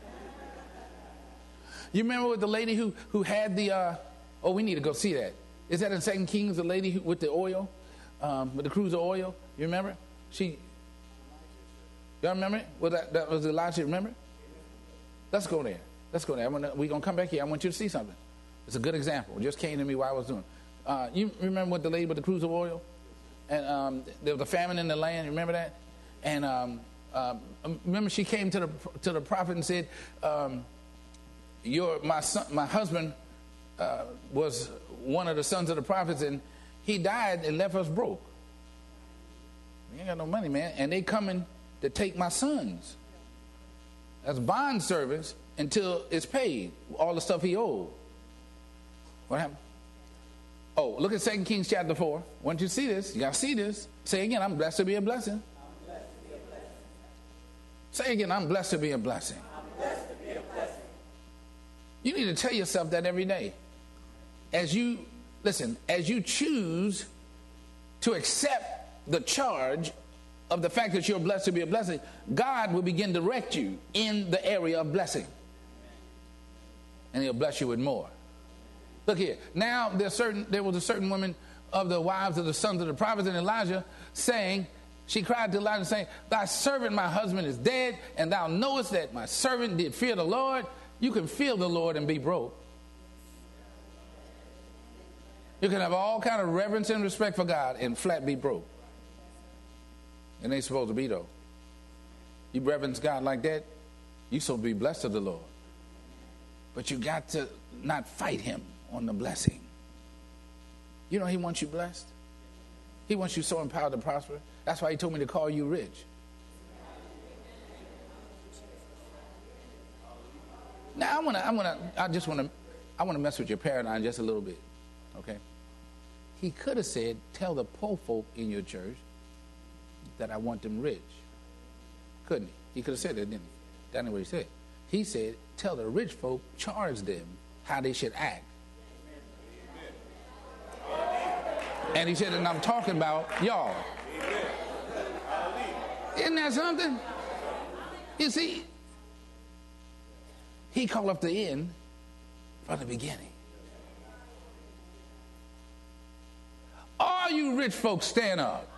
You remember with the lady who, who had the, uh, oh, we need to go see that. Is that in Second Kings, the lady who, with the oil, um, with the cruise of oil? You remember? She, y'all remember it? Well, that, that was Elijah, remember? Let's go there. Let's go there. We're going to come back here. I want you to see something. It's a good example. It just came to me while I was doing. Uh, you remember what the lady with the cruise of oil? And um, there was a famine in the land. You remember that? And um, um, remember she came to the to the prophet and said, um, "Your my son, my husband uh, was one of the sons of the prophets, and he died and left us broke. We ain't got no money, man. And they coming to take my sons as bond servants until it's paid, all the stuff he owed. What happened? Oh, look at Second Kings chapter four. Once you see this, you got to see this. Say again, I'm blessed to be a blessing. I'm blessed to be a blessing. Say again, I'm blessed to be a blessing. I'm blessed to be a blessing. You need to tell yourself that every day. As you, listen, as you choose to accept the charge of the fact that you're blessed to be a blessing, God will begin to direct you in the area of blessing. And he'll bless you with more. Look here. Now there's certain there was a certain woman of the wives of the sons of the prophets and Elijah saying, she cried to Elijah saying, thy servant my husband is dead, and thou knowest that my servant did fear the Lord. You can fear the Lord and be broke. You can have all kind of reverence and respect for God and flat be broke. It ain't supposed to be, though. You reverence God like that, you supposed to be blessed of the Lord. But you got to not fight him on the blessing. You know he wants you blessed. He wants you so empowered to prosper. That's why he told me to call you rich. Now I want to. I want to. I just want to. I want to mess with your paradigm just a little bit. Okay. He could have said, "Tell the poor folk in your church that I want them rich." Couldn't he? He could have said that, didn't he? That's not what he said. He said, "Tell the rich folk, charge them how they should act." And he said, and I'm talking about y'all. Isn't that something? You see, he called up the end from the beginning. All you rich folks, stand up.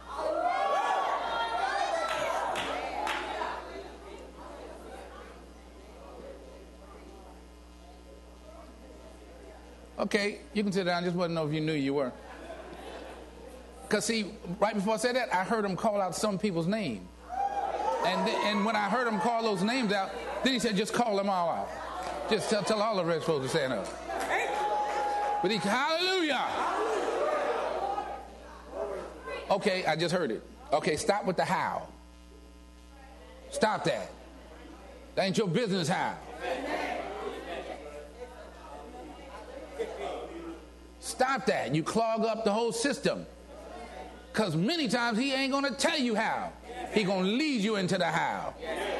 Okay, you can sit down. Just want to know if you knew you were. Because, see, right before I said that, I heard him call out some people's name. And th- and when I heard him call those names out, then he said, just call them all out. Just tell, tell all the rich folks to stand up. But he, hallelujah. Okay, I just heard it. Okay, stop with the how. Stop that. That ain't your business how. Stop that. You clog up the whole system. Because many times he ain't going to tell you how. He going to lead you into the how.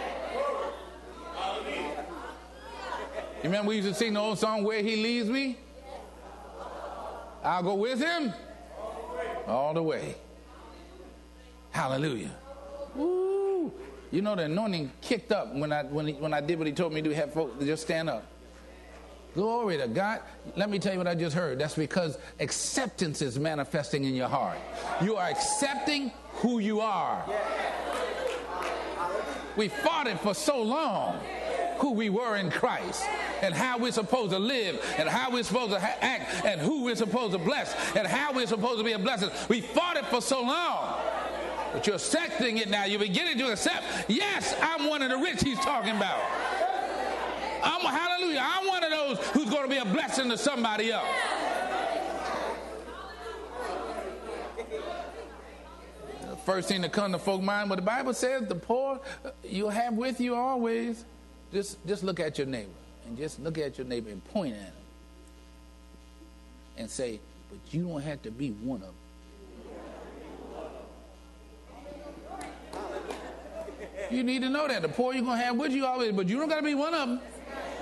You remember we used to sing the old song, Where He Leads Me? I'll go with him all the way. Hallelujah. Woo. You know the anointing kicked up when I when he, when I did what he told me to do. Have folks just stand up. Glory to God. Let me tell you what I just heard. That's because acceptance is manifesting in your heart. You are accepting who you are. We fought it for so long, who we were in Christ, and how we're supposed to live, and how we're supposed to ha- act, and who we're supposed to bless, and how we're supposed to be a blessing. We fought it for so long. But you're accepting it now. You're beginning to accept, yes, I'm one of the rich he's talking about. I'm, hallelujah, I'm one of those who's going to be a blessing to somebody else. The first thing that comes to folk mind, what the Bible says, the poor you'll have with you always. Just, just look at your neighbor, and just look at your neighbor and point at him and say, but you don't have to be one of them. You need to know that. The poor you're going to have with you always, but you don't got to be one of them.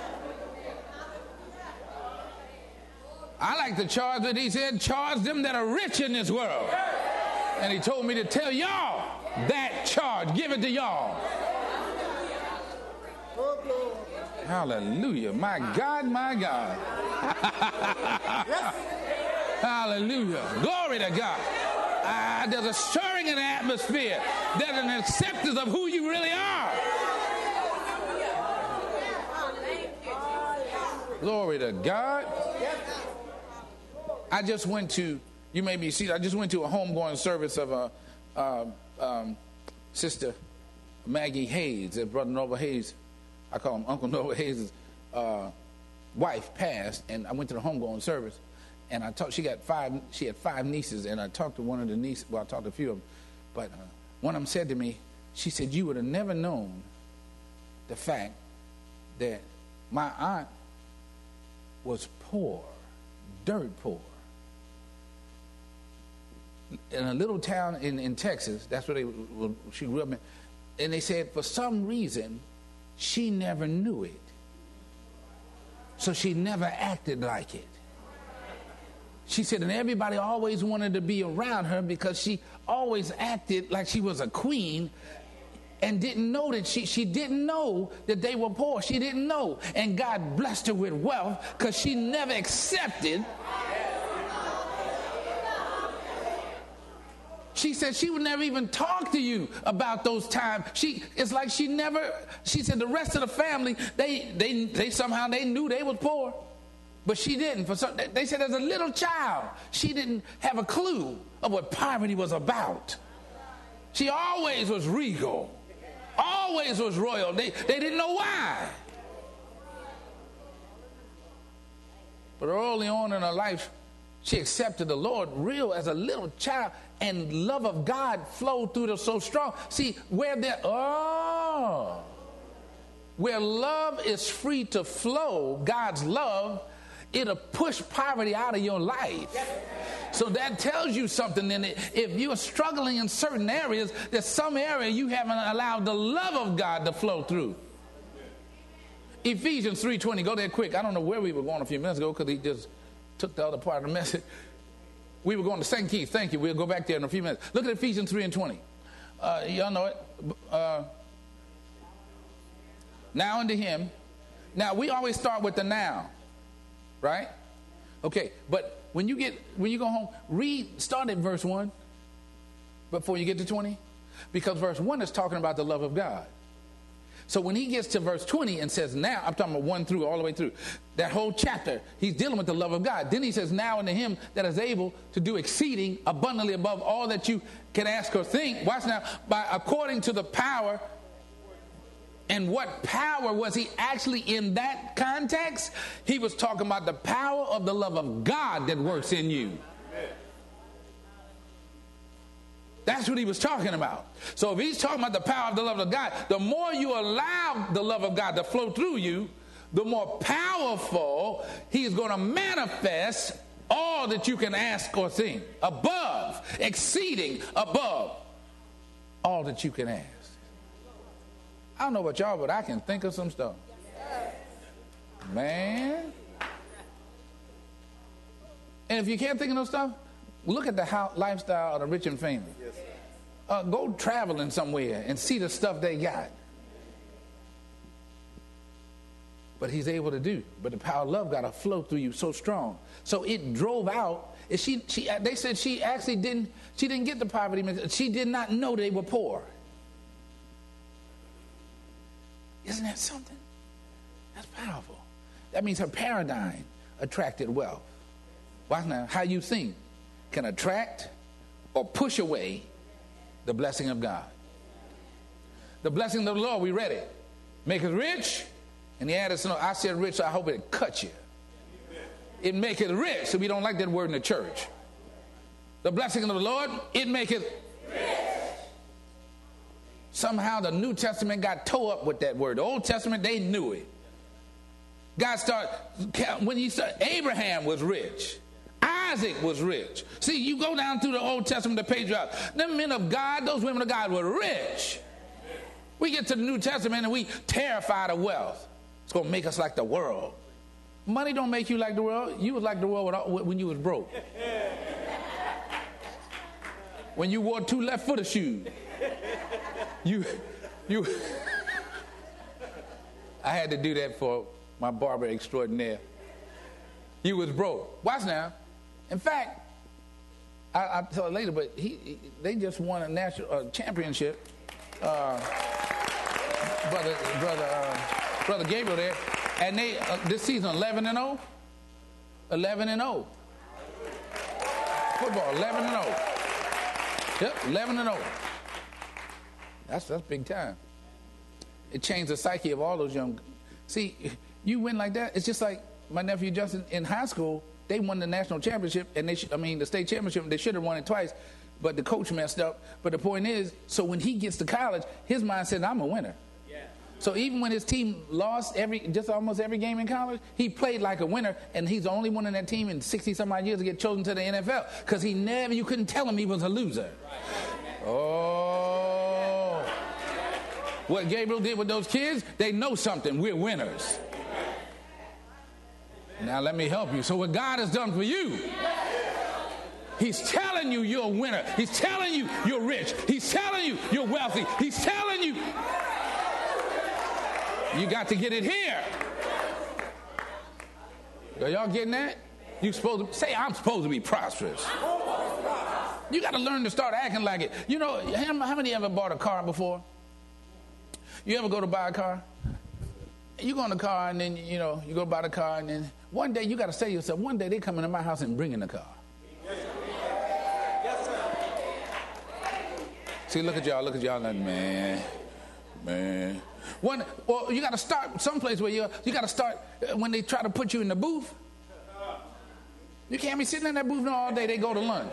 I like the charge that he said, charge them that are rich in this world. And he told me to tell y'all that charge. Give it to y'all. Hallelujah. My God, my God. Hallelujah. Glory to God. Uh, there's a stirring in the atmosphere. There's an acceptance of who you really are. Glory to God. I just went to, you may be seated, I just went to a homegoing service of a uh, um, Sister Maggie Hayes, and Brother Noble Hayes. I call him Uncle Noble Hayes' uh, wife passed, and I went to the homegoing service, and I talked. She got five. She had five nieces, and I talked to one of the nieces. Well, I talked to a few of them, but uh, one of them said to me, she said, "You would have never known the fact that my aunt was poor, dirt poor, in a little town in, in Texas." That's where they she grew up in. And they said for some reason she never knew it, so she never acted like it. She said, and everybody always wanted to be around her because she always acted like she was a queen, and didn't know that she, she didn't know that they were poor. She didn't know. And God blessed her with wealth because she never accepted. She said she would never even talk to you about those times. She, it's like she never, she said the rest of the family, they, they, they somehow, they knew they was poor. But she didn't. For some, they said as a little child, she didn't have a clue of what poverty was about. She always was regal. Always was royal. They, they didn't know why. But early on in her life, she accepted the Lord real as a little child, and love of God flowed through her so strong. See, where there, oh, where love is free to flow, God's love, it'll push poverty out of your life. So that tells you something. Then if you're struggling in certain areas, there's some area you haven't allowed the love of God to flow through. Ephesians three twenty, go there quick. I don't know where we were going a few minutes ago because he just took the other part of the message. We were going to Second Kings. Thank you. We'll go back there in a few minutes. Look at Ephesians three and twenty. Uh, y'all know it. Uh, now unto him. Now we always start with the now, right? Okay, but when you get when you go home, read start at verse one before you get to twenty, because verse one is talking about the love of God. So when he gets to verse twenty and says now, I'm talking about one through all the way through that whole chapter, he's dealing with the love of God. Then he says now unto him that is able to do exceeding abundantly above all that you can ask or think. Watch now, by according to the power. And what power was he actually in that context? He was talking about the power of the love of God that works in you. That's what he was talking about. So if he's talking about the power of the love of God, the more you allow the love of God to flow through you, the more powerful he is going to manifest all that you can ask or think. Above, exceeding above all that you can ask. I don't know about y'all, but I can think of some stuff. Man. And if you can't think of no stuff, look at the how, lifestyle of the rich and famous. Uh, go traveling somewhere and see the stuff they got. But he's able to do. But the power of love got to flow through you so strong. So it drove out. She, she, they said she actually didn't, she didn't get the poverty. She did not know they were poor. Isn't that something? That's powerful. That means her paradigm attracted wealth. Watch now, how you think can attract or push away the blessing of God. The blessing of the Lord, we read it. Make us rich, and he added, some, I said rich, so I hope it cut you. It make it rich, so we don't like that word in the church. The blessing of the Lord, it make it rich. Somehow the New Testament got towed up with that word. The Old Testament, they knew it. God started, when he started, Abraham was rich. Isaac was rich. See, you go down through the Old Testament, the patriarchs. Them men of God, those women of God were rich. We get to the New Testament and we terrified of wealth. It's going to make us like the world. Money don't make you like the world. You was like the world when you was broke. When you wore two left-footed shoes. You, you, I had to do that for my barber extraordinaire. He was broke. Watch now. In fact, I, I'll tell you later, but he, he, they just won a national uh, championship. Uh, brother, brother, uh, brother Gabriel there, and they uh, this season eleven and oh, eleven and oh. Football eleven and oh. Yep, eleven and oh. That's that's big time. It changed the psyche of all those young. See, you win like that. It's just like my nephew Justin in high school, they won the national championship, and they, sh- I mean, the state championship. They should have won it twice, but the coach messed up. But the point is, so when he gets to college, his mind said, "I'm a winner." Yeah. So even when his team lost every, just almost every game in college, he played like a winner, and he's the only one in that team in sixty some odd years to get chosen to the N F L because he never, you couldn't tell him he was a loser. Right. Oh, what Gabriel did with those kids, they know something. We're winners. Now let me help you. So what God has done for you, he's telling you you're a winner. He's telling you you're rich. He's telling you you're wealthy. He's telling you you got to get it here. Are y'all getting that? You supposed to say, I'm supposed to be prosperous. You got to learn to start acting like it. You know, how many ever bought a car before? You ever go to buy a car? You go in the car and then, you know, you go buy the car and then one day you got to say to yourself, one day they come into my house and bring in the car. Yes, sir. Yes, sir. See, look at y'all, look at y'all, like, man, man. One, well, you got to start someplace where you you got to start when they try to put you in the booth. You can't be sitting in that booth all day. They go to lunch.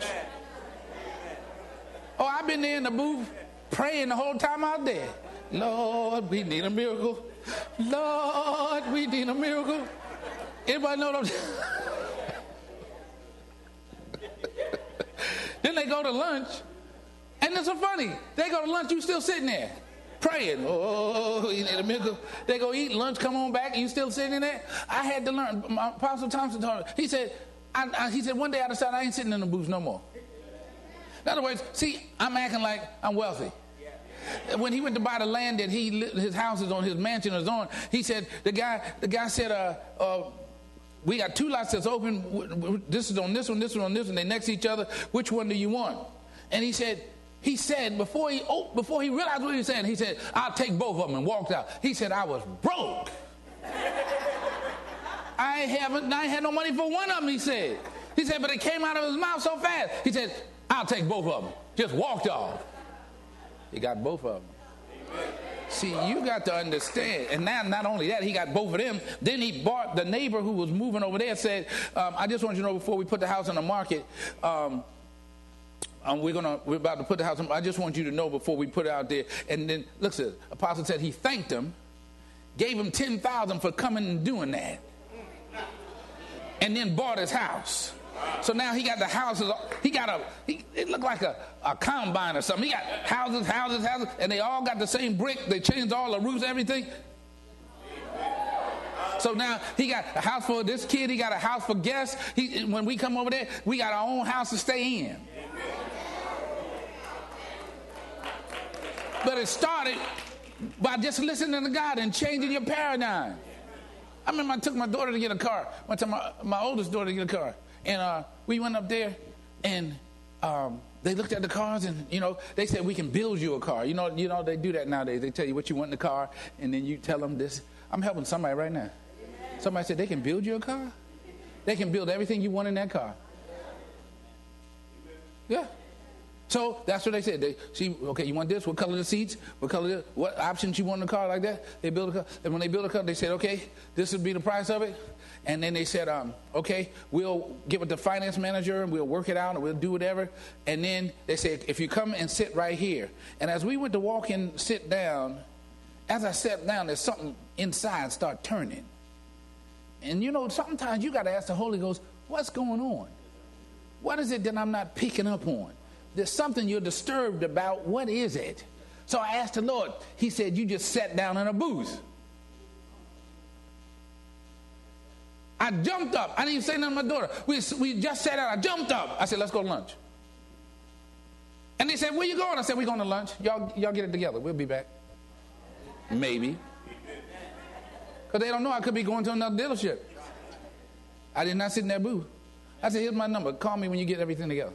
Oh, I've been there in the booth praying the whole time out there. Lord, we need a miracle. Lord, we need a miracle. Anybody know those? Then they go to lunch, and it's so funny. They go to lunch, you still sitting there praying. Oh, you need a miracle. They go eat lunch, come on back, and you still sitting there. I had to learn. My Apostle Thompson told me. He said, I, I, he said one day I decided I ain't sitting in the booth no more. In other words, see, I'm acting like I'm wealthy. When he went to buy the land that he his house is on, his mansion is on, he said the guy the guy said, uh, uh, we got two lots that's open. This is on this one, this one on this one. They next to each other. Which one do you want? And he said he said before he oh, before he realized what he was saying, he said, I'll take both of them, and walked out. He said, I was broke. I haven't I had no money for one of them. He said. He said, but it came out of his mouth so fast. He said, I'll take both of them. Just walked off. He got both of them. See, you got to understand. And now, not only that, he got both of them. Then he bought the neighbor who was moving over there, said, um, I just want you to know before we put the house on the market, um, um, we're gonna we're about to put the house on. I just want you to know before we put it out there. And then, look, the apostle said he thanked him, gave him ten thousand dollars for coming and doing that, and then bought his house. So now he got the houses, he got a, he, it looked like a, a combine or something. He got houses, houses, houses, and they all got the same brick. They changed all the roofs, everything. So now he got a house for this kid. He got a house for guests. He, when we come over there, we got our own house to stay in. But it started by just listening to God and changing your paradigm. I remember I took my daughter to get a car. One time, my, my oldest daughter to get a car. And uh, we went up there, and um, they looked at the cars, and, you know, they said, we can build you a car. You know, you know, they do that nowadays. They tell you what you want in the car, and then you tell them this. I'm helping somebody right now. Somebody said, they can build you a car? They can build everything you want in that car. Yeah. So that's what they said. They see, okay, you want this? What color the seats? What color? This? What options you want in the car like that? They build a car, and when they build a car, they said, okay, this would be the price of it. And then they said, um, okay, we'll get with the finance manager and we'll work it out and we'll do whatever. And then they said, if you come and sit right here. And as we went to walk in, sit down, as I sat down, there's something inside start turning. And you know, sometimes you got to ask the Holy Ghost, what's going on? What is it that I'm not picking up on? There's something you're disturbed about. What is it? So I asked the Lord. He said, you just sat down in a booth. I jumped up. I didn't even say nothing to my daughter. We, we just sat down. I jumped up. I said, let's go to lunch. And they said, where you going? I said, we're going to lunch. Y'all, y'all get it together. We'll be back. Maybe. Because they don't know I could be going to another dealership. I did not sit in that booth. I said, here's my number. Call me when you get everything together.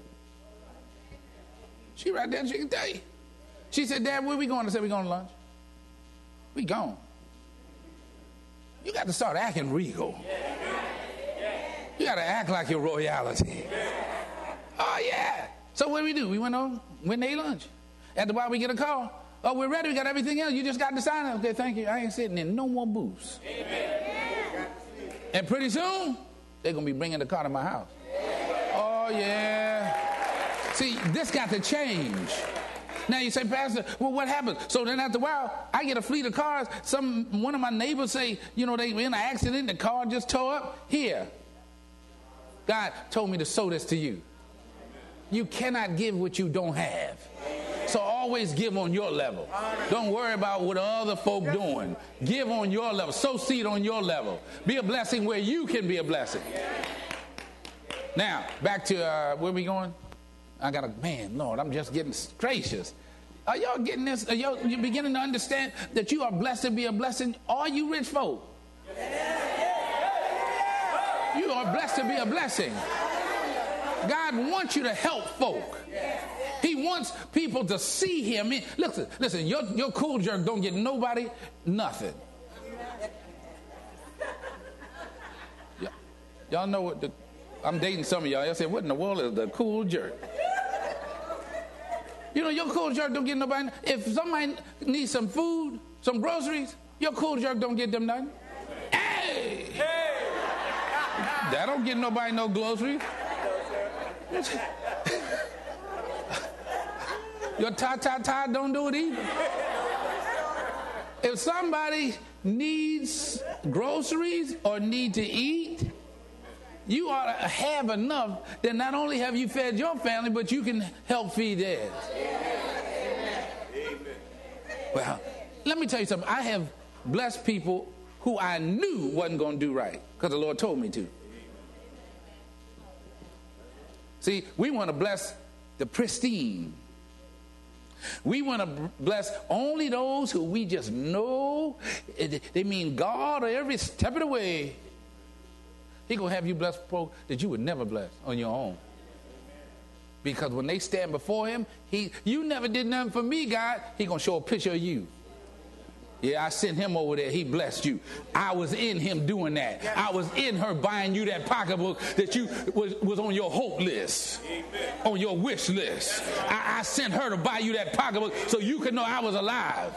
She right there and she can tell you. She said, Dad, where we going? I said, we going to lunch. We gone. You got to start acting regal. You got to act like your royalty. Oh, yeah. So what did we do? We went on, went and ate lunch. At the bar, we get a call. Oh, we're ready. We got everything else. You just got to sign it. Okay, thank you. I ain't sitting in no more booths. And pretty soon, they're going to be bringing the car to my house. Oh, yeah. See, this got to change. Now you say, Pastor, well, what happens? So then after a while, I get a fleet of cars. Some One of my neighbors say, you know, they were in an accident. The car just tore up. Here. God told me to sow this to you. You cannot give what you don't have. So always give on your level. Don't worry about what other folk doing. Give on your level. Sow seed on your level. Be a blessing where you can be a blessing. Now, back to, uh, where we going? I got a, man, Lord, I'm just getting gracious. Are y'all getting this? Are y'all you beginning to understand that you are blessed to be a blessing? Are you rich folk? You are blessed to be a blessing. God wants you to help folk. He wants people to see him. Listen, listen, your, your cool jerk don't get nobody nothing. Y- y'all know what the, I'm dating some of y'all. Y'all say, what in the world is the cool jerk? You know, your cool jerk don't get nobody. If somebody needs some food, some groceries, your cool jerk don't get them nothing. Hey! Hey! That don't get nobody no groceries. Your ta-ta-ta don't do it either. If somebody needs groceries or need to eat, you ought to have enough that not only have you fed your family, but you can help feed theirs. Well, let me tell you something. I have blessed people who I knew wasn't going to do right because the Lord told me to. See, we want to bless the pristine. We want to bless only those who we just know they mean God every step of the way. He going to have you bless folk that you would never bless on your own. Because when they stand before him, he, you never did nothing for me, God. He going to show a picture of you. Yeah, I sent him over there. He blessed you. I was in him doing that. I was in her buying you that pocketbook that you was, was on your hope list, on your wish list. I, I sent her to buy you that pocketbook so you could know I was alive.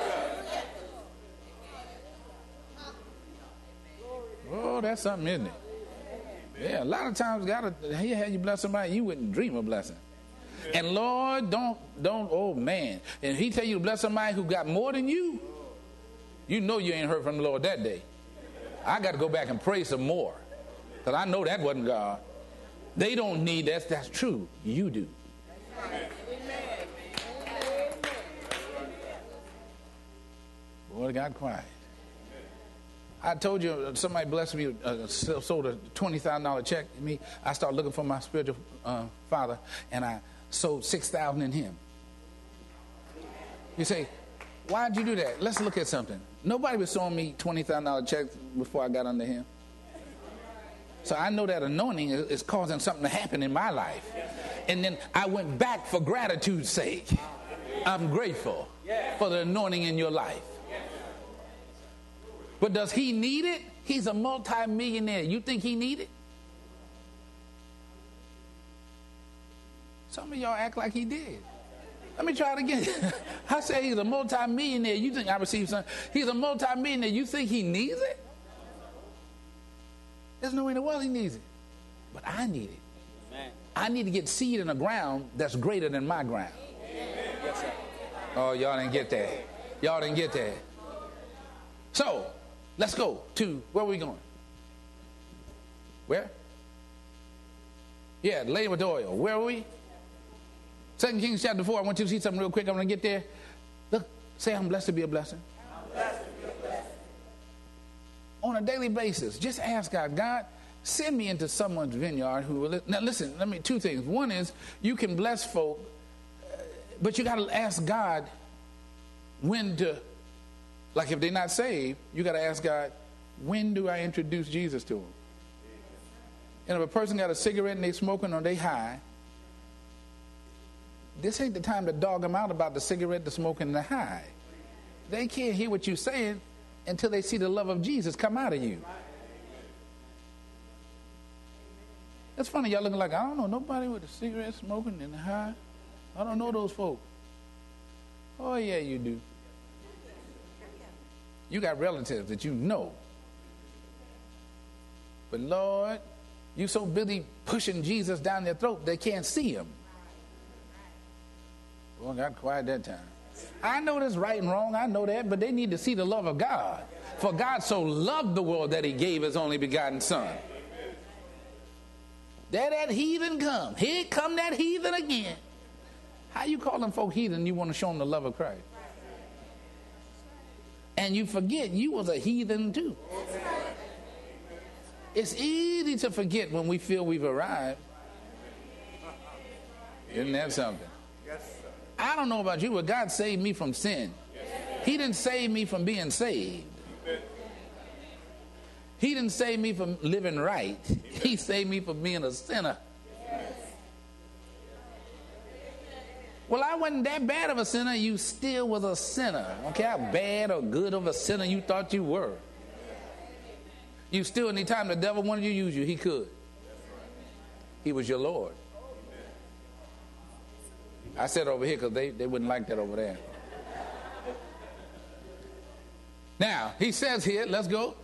Oh, that's something, isn't it? Yeah, a lot of times God will have you bless somebody you wouldn't dream of blessing. And Lord, don't, don't, oh man. And he tell you to bless somebody who got more than you, you know you ain't heard from the Lord that day. I got to go back and pray some more. Because I know that wasn't God. They don't need that. That's true. You do. Boy, it got quiet. I told you somebody blessed me, uh, sold a twenty thousand dollars check to me. I started looking for my spiritual uh, father, and I sold six thousand dollars in him. You say, why'd you do that? Let's look at something. Nobody was showing me twenty thousand dollars checks before I got under him. So I know that anointing is causing something to happen in my life. And then I went back for gratitude's sake. I'm grateful for the anointing in your life. But does he need it? He's a multi-millionaire. You think he need it? Some of y'all act like he did. Let me try it again. I say he's a multi-millionaire. You think I received something? He's a multi-millionaire. You think he needs it? There's no way in the world he needs it. But I need it. Amen. I need to get seed in the ground that's greater than my ground. Yes, oh, y'all didn't get that. Y'all didn't get that. So, let's go to, where are we going? Where? Yeah, lady with the oil. Where are we? Second Kings chapter four. I want you to see something real quick. I'm going to get there. Look, say I'm blessed to be a blessing. I'm blessed to be a blessing. On a daily basis, just ask God, God, send me into someone's vineyard who will. Now listen, let me, two things. One is, you can bless folk, but you got to ask God when to, like if they're not saved, you got to ask God, when do I introduce Jesus to them? And if a person got a cigarette and they smoking or they high, this ain't the time to dog them out about the cigarette, the smoking, and the high. They can't hear what you're saying until they see the love of Jesus come out of you. That's funny, y'all looking like, I don't know nobody with a cigarette smoking and the high. I don't know those folk. Oh yeah, you do. You got relatives that you know. But Lord, you so busy pushing Jesus down their throat, they can't see him. Well, I got quiet that time. I know that's right and wrong. I know that, but they need to see the love of God. For God so loved the world that he gave his only begotten son. There that heathen come. Here come that heathen again. How you call them folk heathen? You want to show them the love of Christ. And you forget you was a heathen too. It's easy to forget when we feel we've arrived. Isn't that something? I don't know about you, but God saved me from sin. He didn't save me from being saved. He didn't save me from living right. He saved me from being a sinner. Well, I wasn't that bad of a sinner. You still was a sinner. I don't care how bad or good of a sinner you thought you were. You still, anytime the devil wanted to use you, he could. He was your Lord. I said over here because they, they wouldn't like that over there. Now, he says here, let's go.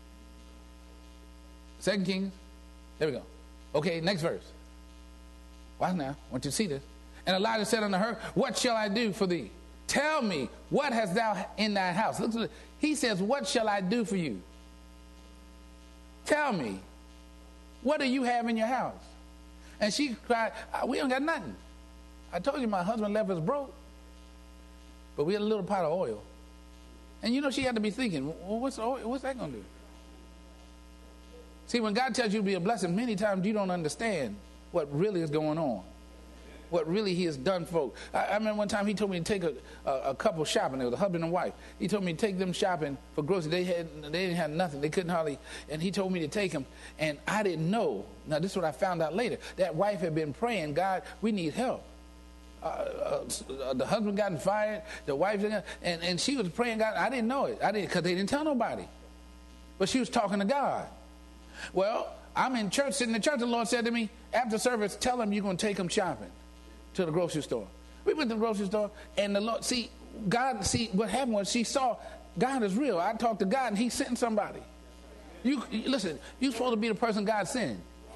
Second Kings. There we go. Okay, next verse. Watch now. I want you to see this. And Elijah said unto her, what shall I do for thee? Tell me, what hast thou in thy house? Look at it. He says, what shall I do for you? Tell me, what do you have in your house? And she cried, we don't got nothing. I told you my husband left us broke, but we had a little pot of oil. And you know, she had to be thinking, well, what's, oil? What's that going to do? See, when God tells you to be a blessing, many times you don't understand what really is going on, what really he has done for. I, I remember one time he told me to take a, a, a couple shopping. It was a husband and wife. He told me to take them shopping for groceries. They had they didn't have nothing. They couldn't hardly. And he told me to take them. And I didn't know. Now this is what I found out later. That wife had been praying, God, we need help. Uh, uh, the husband got fired. The wife didn't. And and she was praying, God. I didn't know it. I didn't because they didn't tell nobody. But she was talking to God. Well, I'm in church, sitting in church. The Lord said to me, after service, tell them you're going to take them shopping to the grocery store. We went to the grocery store, and the Lord, see, God, see, what happened was she saw God is real. I talked to God, and he sent somebody. You, you listen, you're supposed to be the person God sent.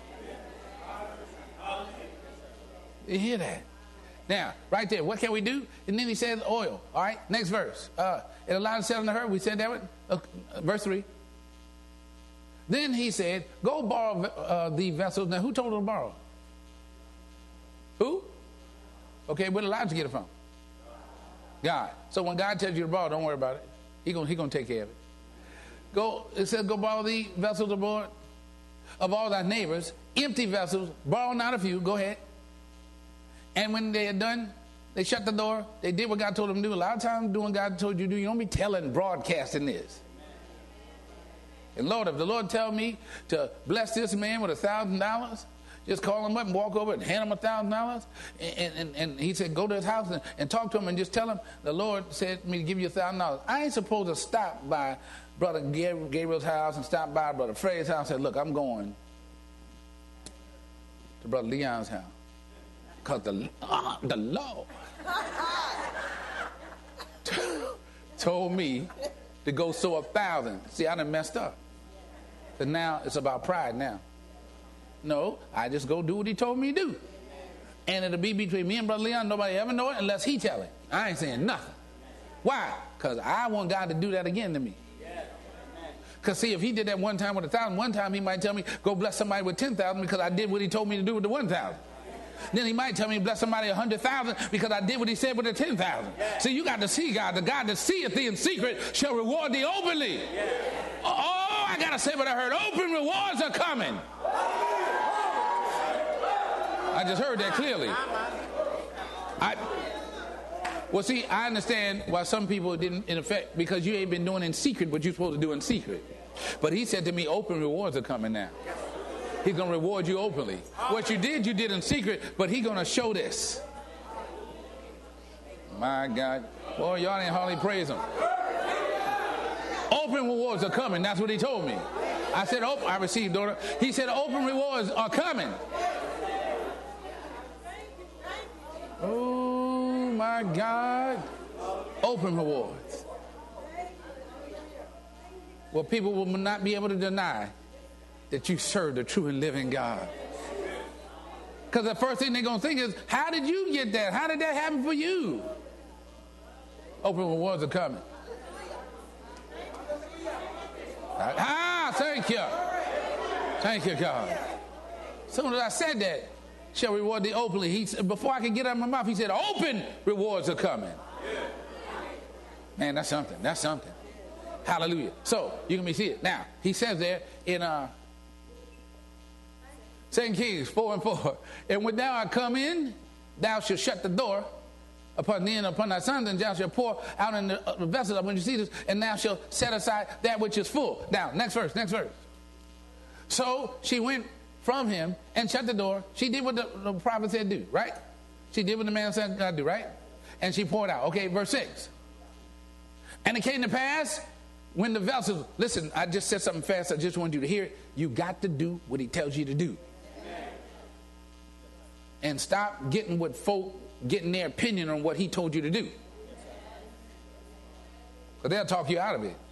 You hear that? Now, right there, what can we do? And then he says oil. All right, next verse. Uh, and Elijah said unto her, we said that one? Uh, verse three. Then he said, go borrow uh, the vessels. Now, who told him to borrow? Who? Okay, where did Elijah get it from? God. So when God tells you to borrow, don't worry about it. He's going he gonna take care of it. Go. It says, go borrow the vessels of, board, of all thy neighbors, empty vessels, borrow not a few. Go ahead. And when they had done, they shut the door. They did what God told them to do. A lot of times doing what God told you to do, you don't be telling, broadcasting this. And Lord, if the Lord tell me to bless this man with a thousand dollars, just call him up and walk over and hand him a thousand dollars. And, and, and he said, go to his house and, and talk to him and just tell him, the Lord said to me to give you a thousand dollars. I ain't supposed to stop by Brother Gabriel's house and stop by Brother Fred's house and say, look, I'm going to Brother Leon's house. Because the, uh, the Lord told me to go sow a thousand. See, I done messed up. But now it's about pride now. No, I just go do what he told me to do. And it'll be between me and Brother Leon. Nobody ever know it unless he tell it. I ain't saying nothing. Why? Because I want God to do that again to me. Because see, if he did that one time with a thousand, one time he might tell me, go bless somebody with ten thousand because I did what he told me to do with the one thousand. Then he might tell me to bless somebody a hundred thousand because I did what he said with the ten thousand. Yeah. See, you got to see God. The God that seeth thee in secret shall reward thee openly. Yeah. Oh, I got to say what I heard. Open rewards are coming. I just heard that clearly. I, well, see, I understand why some people didn't, in effect, because you ain't been doing in secret what you're supposed to do in secret. But he said to me, open rewards are coming now. He's going to reward you openly. What you did, you did in secret, but he's going to show this. My God. Boy, y'all ain't hardly praise him. Open rewards are coming. That's what he told me. I said, open. I received order. He said, open rewards are coming. Oh, my God. Open rewards. Well, people will not be able to deny that you serve the true and living God. Because the first thing they're going to think is, how did you get that? How did that happen for you? Open rewards are coming. Ah, thank you. Thank you, God. As soon as I said that, shall reward thee openly. He, before I could get out of my mouth, he said, open rewards are coming. Man, that's something. That's something. Hallelujah. So, you can see it. Now, he says there in uh, Second Kings four and four, and when thou art come in, thou shalt shut the door upon thee and upon thy sons, and thou shalt pour out in the, uh, the vessels when you see this, and thou shalt set aside that which is full. Now, next verse, next verse. So she went from him and shut the door. She did what the, the prophet said do, right? She did what the man said God do, right? And she poured out. Okay, verse six. And it came to pass when the vessels, listen, I just said something fast. I just want you to hear it. You got to do what he tells you to do. And stop getting what folk, getting their opinion on what he told you to do. Because they'll talk you out of it.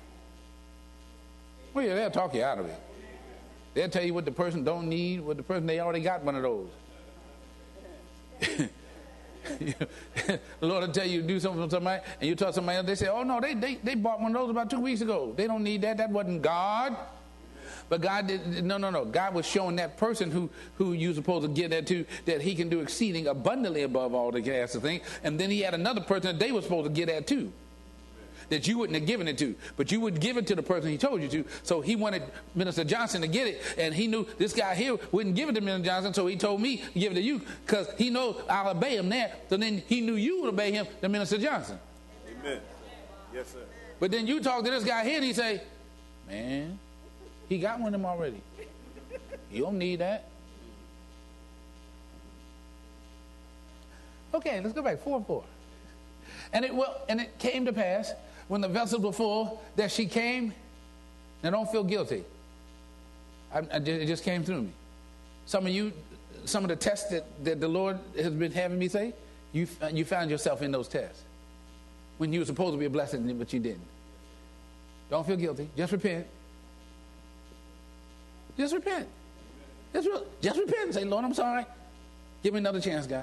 Well, yeah, they'll talk you out of it. They'll tell you what the person don't need, what the person, they already got one of those. The Lord will tell you to do something for somebody, and you tell somebody else, they say, oh no, they, they, they bought one of those about two weeks ago. They don't need that. That wasn't God. But God did, no, no, no. God was showing that person who, who you're supposed to give that to, that he can do exceeding abundantly above all the gas of things. And then he had another person that they were supposed to get that to, that you wouldn't have given it to, but you would give it to the person he told you to. So he wanted Minister Johnson to get it, and he knew this guy here wouldn't give it to Minister Johnson, so he told me to give it to you, because he knows I'll obey him there. So then he knew you would obey him to Minister Johnson. Amen. Yes, sir. But then you talk to this guy here, and he say, man, he got one of them already. You don't need that. Okay, let's go back. Four and four. And it well, and it came to pass when the vessels were full that she came. Now don't feel guilty. I, I, it just came through me. Some of you, some of the tests that, that the Lord has been having me say, you you found yourself in those tests when you were supposed to be a blessing, but you didn't. Don't feel guilty. Just repent. Just repent. Just, re- just repent and say, Lord, I'm sorry. Give me another chance, God.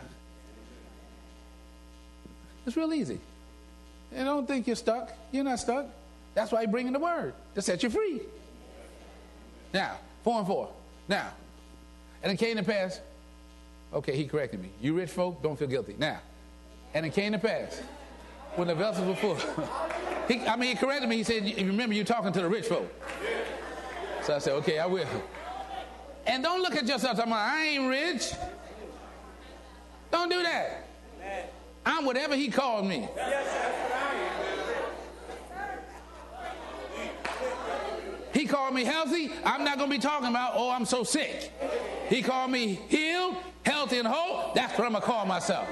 It's real easy. You don't think you're stuck. You're not stuck. That's why he's bringing the word to set you free. Now, four and four. Now, and it came to pass. Okay, he corrected me. You rich folk, don't feel guilty. Now, and it came to pass when the vessels were full. he, I mean, he corrected me. He said, remember, you're talking to the rich folk. So I said, okay, I will. And don't look at yourself talking about, I ain't rich. Don't do that. I'm whatever he called me. He called me healthy. I'm not going to be talking about, oh, I'm so sick. He called me healed, healthy, and whole. That's what I'm going to call myself.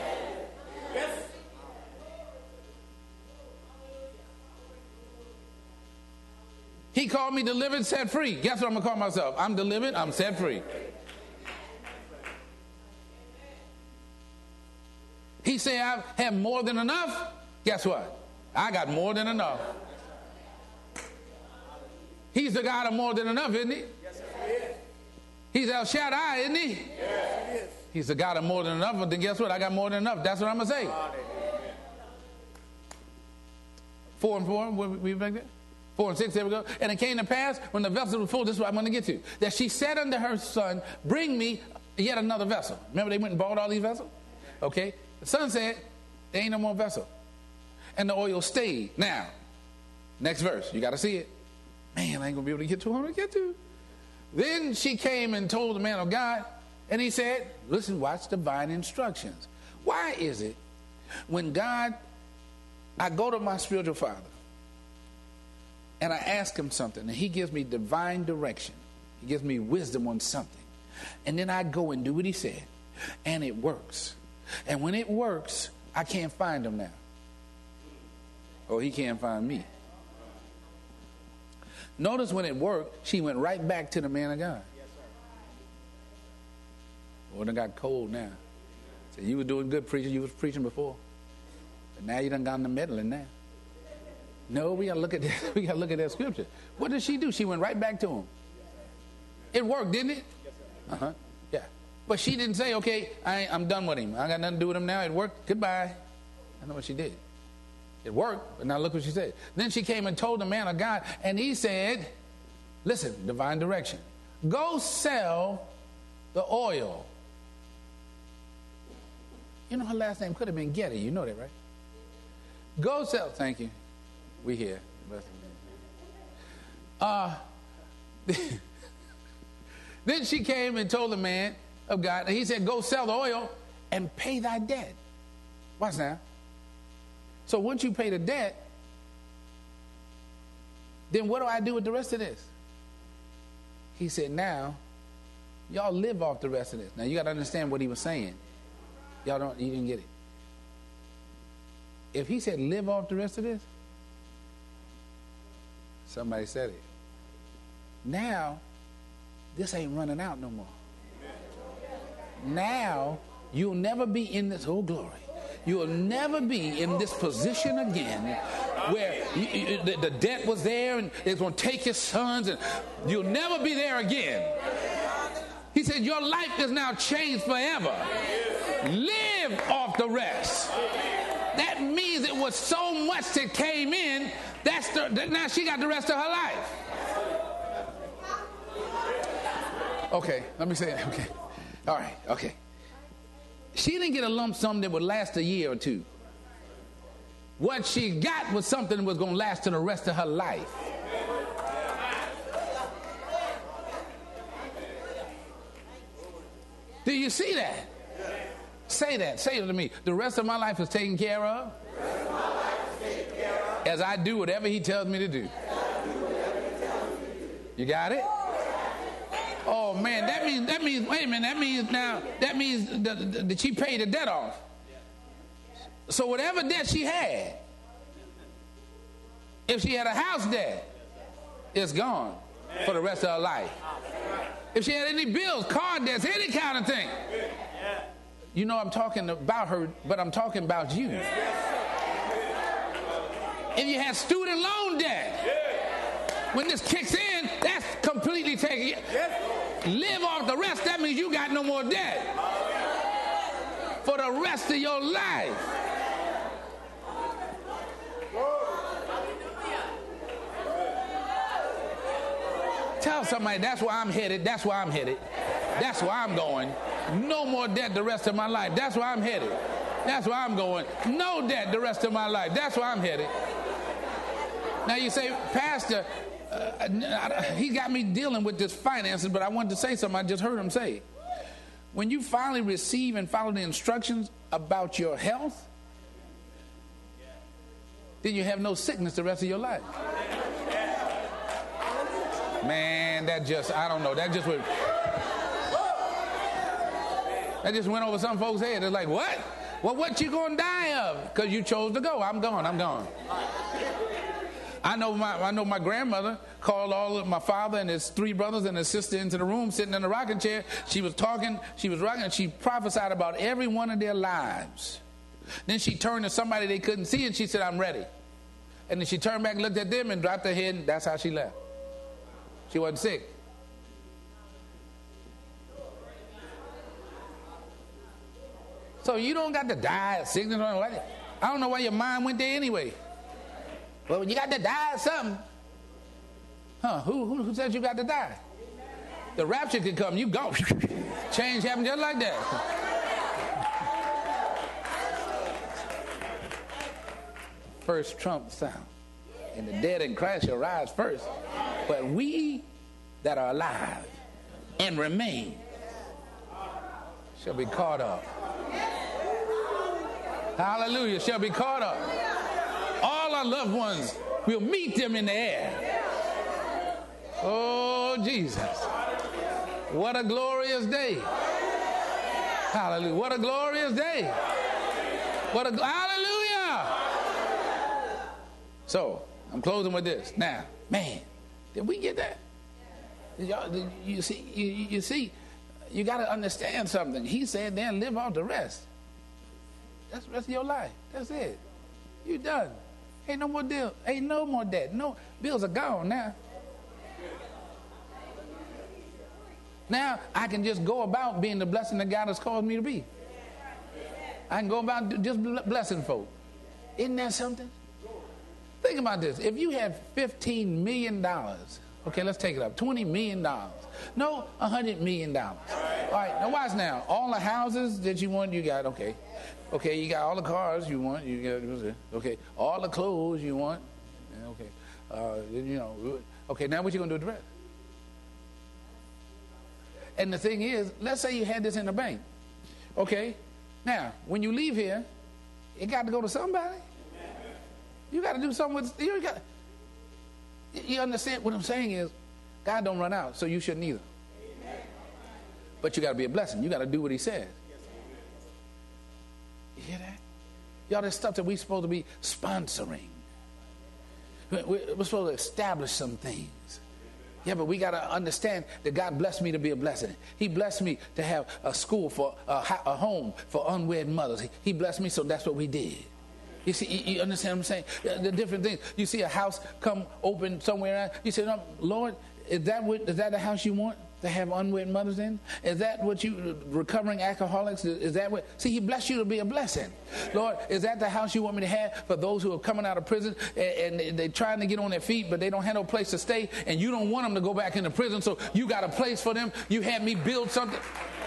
He called me delivered, set free. Guess what I'm going to call myself? I'm delivered, I'm set free. He said, I have more than enough. Guess what? I got more than enough. He's the God of more than enough, isn't he? Yes, he is. He's El Shaddai, isn't he? Yes, he is. He's the God of more than enough, but then guess what? I got more than enough. That's what I'm going to say. Four and four, we back there? Four and six, there we go. And it came to pass when the vessel was full, this is what I'm going to get to, that she said unto her son, bring me yet another vessel. Remember they went and bought all these vessels? Okay. The son said, there ain't no more vessel. And the oil stayed. Now, next verse, you got to see it. Man, I ain't going to be able to get to what I want to get to. Then she came and told the man of God, and he said, listen, watch divine instructions. Why is it when God, I go to my spiritual father, and I ask him something, and he gives me divine direction. He gives me wisdom on something. And then I go and do what he said, and it works. And when it works, I can't find him now. Or he can't find me. Notice when it worked, she went right back to the man of God. Yes, sir. Well, it got cold now. So you were doing good preaching. You was preaching before. But now you done got in the meddling now. No, we got to look at that. We got to look at that scripture. What did she do? She went right back to him. It worked, didn't it? Uh-huh. Yeah. But she didn't say, okay, I ain't, I'm done with him. I got nothing to do with him now. It worked. Goodbye. I know what she did. It worked, but now look what she said. Then she came and told the man of God, and he said, listen, divine direction. Go sell the oil. You know her last name could have been Getty. You know that, right? Go sell. Thank you. We here. Uh, then she came and told the man of God, and he said, go sell the oil and pay thy debt. Watch now. So once you pay the debt, then what do I do with the rest of this? He said, now, y'all live off the rest of this. Now, you got to understand what he was saying. Y'all don't, you didn't get it. If he said live off the rest of this, somebody said it. Now, this ain't running out no more. Now, you'll never be in this, oh glory. You'll never be in this position again where you, you, the, the debt was there and it's going to take your sons, and you'll never be there again. He said, your life is now changed forever. Live off the rest. That means it was so much that came in, that's the, that now she got the rest of her life. Okay, let me say it. Okay. All right, okay. She didn't get a lump sum that would last a year or two. What she got was something that was going to last to the rest of her life. Do you see that? Say that. Say it to me. The rest of my life is taken care of as I do whatever he tells me to do. You got it? Oh man, that means that means wait a minute. That means now that means that, that she paid the debt off. So whatever debt she had, if she had a house debt, it's gone for the rest of her life. If she had any bills, car debts, any kind of thing, you know I'm talking about her, but I'm talking about you. If you had student loan debt, when this kicks in, that's completely taken. Live off the rest, that means you got no more debt for the rest of your life. Tell somebody, that's where I'm headed, that's where I'm headed. That's where I'm going. No more debt the rest of my life. That's where I'm headed. That's where I'm going. No debt the rest of my life. That's where I'm headed. Now you say, Pastor, uh, he got me dealing with this finances, but I wanted to say something I just heard him say. When you finally receive and follow the instructions about your health, then you have no sickness the rest of your life. Man, that just, I don't know, that just went, that just went over some folks' head. They're like, what? Well, what you gonna die of? Because you chose to go. I'm gone, I'm gone. I know my I know my grandmother called all of my father and his three brothers and his sister into the room, sitting in the rocking chair. She was talking, she was rocking, and she prophesied about every one of their lives. Then she turned to somebody they couldn't see, and she said, I'm ready. And then she turned back and looked at them and dropped her head, and that's how she left. She wasn't sick. So you don't got to die of sickness or what? I don't know why your mind went there anyway. Well, you got to die of something. Huh, who, who, who said you got to die? The rapture could come, you go. Change happened just like that. First trump sound. And the dead in Christ shall rise first. But we that are alive and remain shall be caught up. Hallelujah, shall be caught up. All our loved ones will meet them in the air. Oh, Jesus. What a glorious day. Hallelujah. What a glorious day. What a, hallelujah. So, I'm closing with this. Now, man, did we get that? Did y'all, did you see, you, you see, you got to understand something. He said, then live off the rest. That's the rest of your life. That's it. You done. Ain't no more deal. Ain't no more debt. No bills are gone now. Now I can just go about being the blessing that God has called me to be. I can go about just blessing folk. Isn't that something? Think about this. If you have fifteen million dollars, okay, let's take it up, twenty million dollars. No, one hundred million dollars. All right, now watch now. All the houses that you want, you got, okay. Okay, you got all the cars you want, you got, okay. All the clothes you want, okay. Uh, you know, okay, now what you going to do with the rest? And the thing is, let's say you had this in the bank. Okay, now, when you leave here, it got to go to somebody. You got to do something with, you got, you understand what I'm saying is, God don't run out, so you shouldn't either. But you got to be a blessing. You got to do what he says. You hear that? Y'all, there's stuff that we're supposed to be sponsoring. We're supposed to establish some things. Yeah, but we got to understand that God blessed me to be a blessing. He blessed me to have a school for a, a home for unwed mothers. He, he blessed me, so that's what we did. You see, you, you understand what I'm saying? The different things. You see a house come open somewhere. You say, no, Lord, is that what, is that the house you want to have unwed mothers in? Is that what you, recovering alcoholics, is that what? See, he blessed you to be a blessing. Lord, is that the house you want me to have for those who are coming out of prison and, and they're trying to get on their feet, but they don't have no place to stay, and you don't want them to go back into prison, so you got a place for them. You had me build something.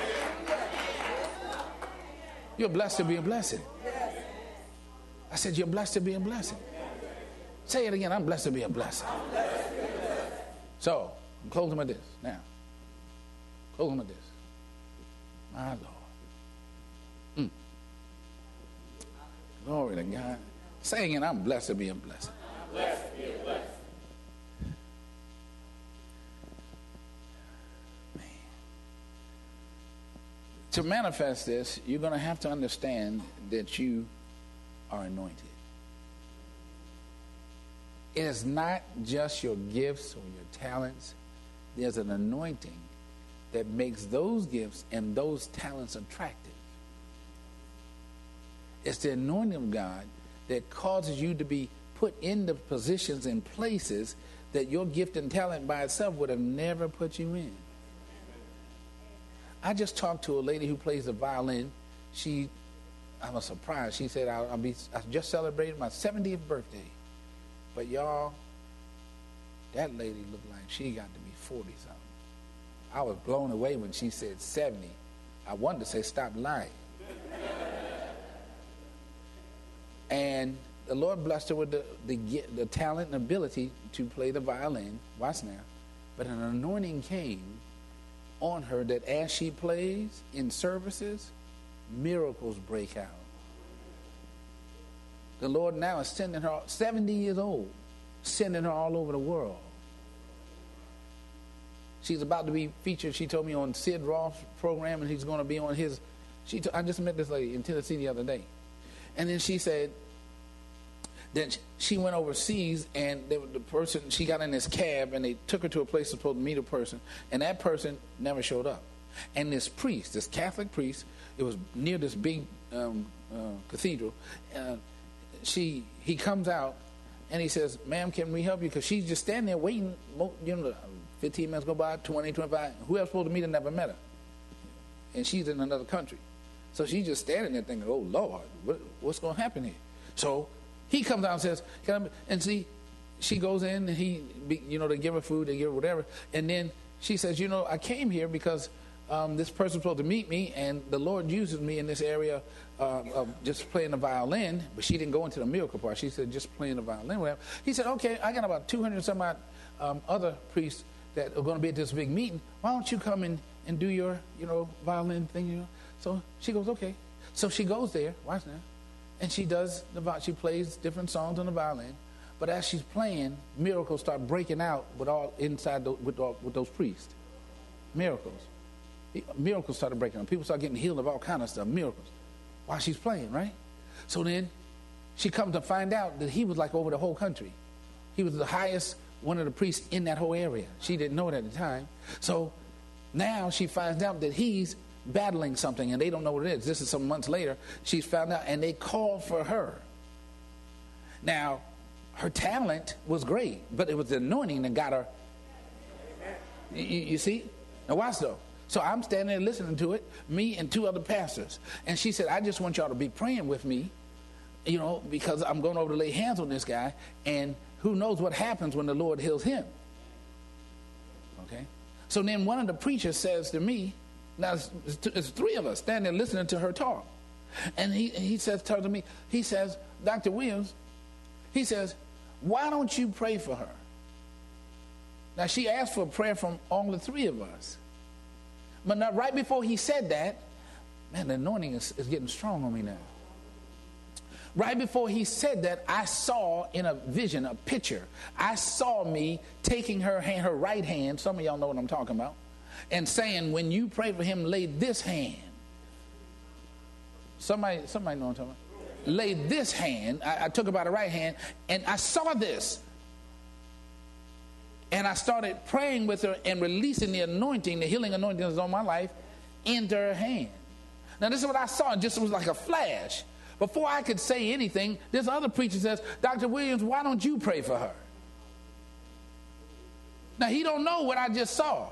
You're blessed to be a blessing. I said, you're blessed to be a blessing. Say it again, I'm blessed to be a blessing. So, I'm closing with this now. Closing with this. My Lord. Mm. Glory to God. Saying it, I'm blessed to be a blessing. I'm blessed to be a blessing. Man. To manifest this, you're going to have to understand that you are anointed. It is not just your gifts or your talents. There's an anointing that makes those gifts and those talents attractive. It's the anointing of God that causes you to be put in the positions and places that your gift and talent by itself would have never put you in. I just talked to a lady who plays the violin. She, I was surprised. She said, I'll, I'll be, I just celebrated my seventieth birthday. But y'all, that lady looked like she got to be forty-something. I was blown away when she said seventy. I wanted to say, stop lying. And the Lord blessed her with the, the, the talent and ability to play the violin. Watch now. But an anointing came on her that as she plays in services, miracles break out. The Lord now is sending her, seventy years old, sending her all over the world. She's about to be featured, she told me, on Sid Roth's program, and he's going to be on his. She t- I just met this lady in Tennessee the other day. And then she said that she went overseas, and they, the person, she got in this cab, and they took her to a place supposed to meet a person, and that person never showed up. And this priest, this Catholic priest, it was near this big um, uh, cathedral, uh, She, he comes out and he says, ma'am, can we help you? Because she's just standing there waiting. You know, fifteen minutes go by, twenty, twenty-five. Whoever's supposed to meet her never met her. And she's in another country. So she's just standing there thinking, oh, Lord, what, what's going to happen here? So he comes out and says, can I, and see, she goes in and he, you know, they give her food, they give her whatever. And then she says, you know, I came here because Um, this person's supposed to meet me, and the Lord uses me in this area uh, of just playing the violin, but she didn't go into the miracle part. She said just playing the violin, whatever. He said, okay, I got about two hundred some odd um, other priests that are going to be at this big meeting. Why don't you come in and do your, you know, violin thing, you know? So she goes, okay. So she goes there, watch now, and she does, the she plays different songs on the violin, but as she's playing, miracles start breaking out with all inside the, with, all, with those priests. Miracles. Miracles started breaking out. People started getting healed of all kind of stuff. Miracles. While she's playing, right? So then she comes to find out that he was like over the whole country. He was the highest, one of the priests in that whole area. She didn't know it at the time. So now she finds out that he's battling something and they don't know what it is. This is some months later. She's found out and they called for her. Now, her talent was great, but it was the anointing that got her. You, you see? Now watch though. So I'm standing there listening to it, me and two other pastors. And she said, I just want y'all to be praying with me, you know, because I'm going over to lay hands on this guy, and who knows what happens when the Lord heals him. Okay? So then one of the preachers says to me, now it's, it's three of us standing there listening to her talk. And he, he says, tells me, he says, Doctor Williams, he says, why don't you pray for her? Now she asked for a prayer from all the three of us. But now, right before he said that, man, the anointing is, is getting strong on me now. Right before he said that, I saw in a vision, a picture, I saw me taking her hand, her right hand, some of y'all know what I'm talking about, and saying, when you pray for him, lay this hand. Somebody, somebody know what I'm talking about? Lay this hand. I, I took her by the right hand, and I saw this. And I started praying with her and releasing the anointing, the healing anointing that's on my life, into her hand. Now, this is what I saw. It just was like a flash. Before I could say anything, this other preacher says, Doctor Williams, why don't you pray for her? Now, he don't know what I just saw.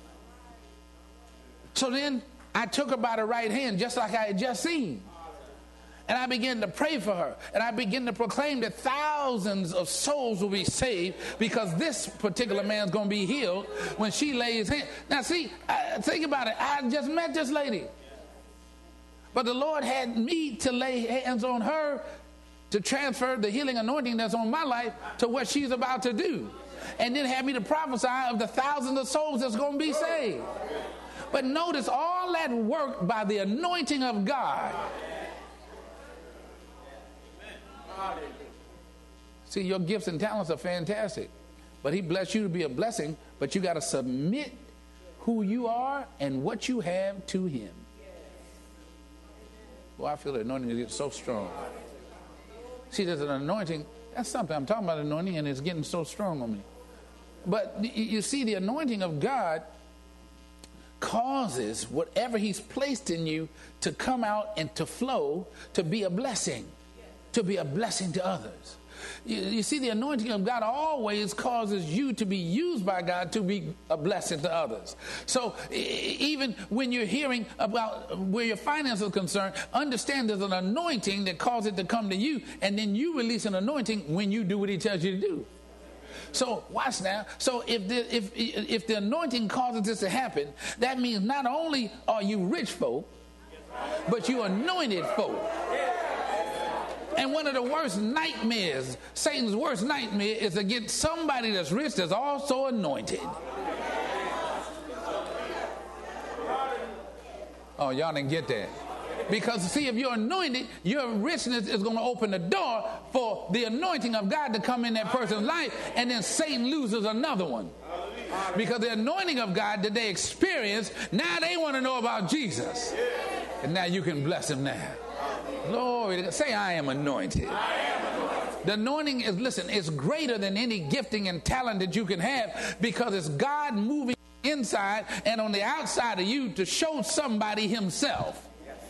So then I took her by the right hand, just like I had just seen. And I began to pray for her. And I began to proclaim that thousands of souls will be saved because this particular man's going to be healed when she lays hands. Now, see, I, think about it. I just met this lady. But the Lord had me to lay hands on her to transfer the healing anointing that's on my life to what she's about to do. And then had me to prophesy of the thousands of souls that's going to be saved. But notice all that work by the anointing of God. See, your gifts and talents are fantastic, but he blessed you to be a blessing, but you got to submit who you are and what you have to him. Well, I feel the anointing is getting so strong. See, there's an anointing. That's something. I'm talking about anointing, and it's getting so strong on me. But you see, the anointing of God causes whatever he's placed in you to come out and to flow, to be a blessing. To be a blessing to others. You, you see, the anointing of God always causes you to be used by God to be a blessing to others. So even when you're hearing about where your finances are concerned, understand there's an anointing that causes it to come to you, and then you release an anointing when you do what he tells you to do. So watch now. So if the, if if the anointing causes this to happen, that means not only are you rich folk, but you anointed folk. And one of the worst nightmares, Satan's worst nightmare, is to get somebody that's rich that's also anointed. Oh, y'all didn't get that. Because, see, if you're anointed, your richness is going to open the door for the anointing of God to come in that person's life, and then Satan loses another one. Because the anointing of God that they experience, now they want to know about Jesus. And now you can bless them now. Glory to God. Say, I am anointed. I am anointed. The anointing is, listen, it's greater than any gifting and talent that you can have, because it's God moving inside and on the outside of you to show somebody himself.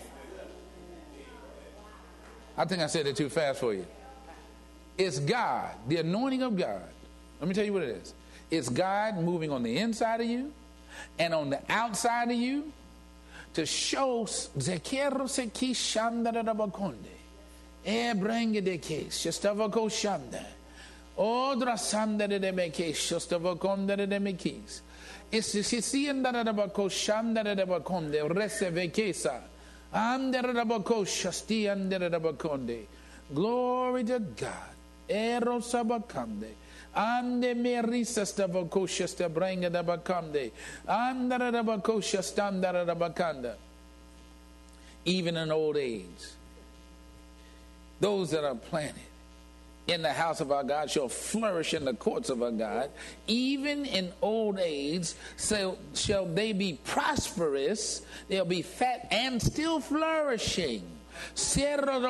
I think I said it too fast for you. It's God, the anointing of God. Let me tell you what it is. It's God moving on the inside of you and on the outside of you to show Zekero Seki Shanda Rabakonde. E bring the case, Shostavako Shanda. Odra Sanda de Mekes, Shostavakonda de Mekis. It's the Sician Darabako Shanda de Bakonde, Resevekesa. Anderabako Shasti Anderabakonde. Glory to God. Erosabakande. Ande merisa stavako shasta bringa da bakande. Andara da bako shastandara da bakanda. Even in old age, those that are planted in the house of our God shall flourish in the courts of our God. Even in old age, so shall they be prosperous. They'll be fat and still flourishing. So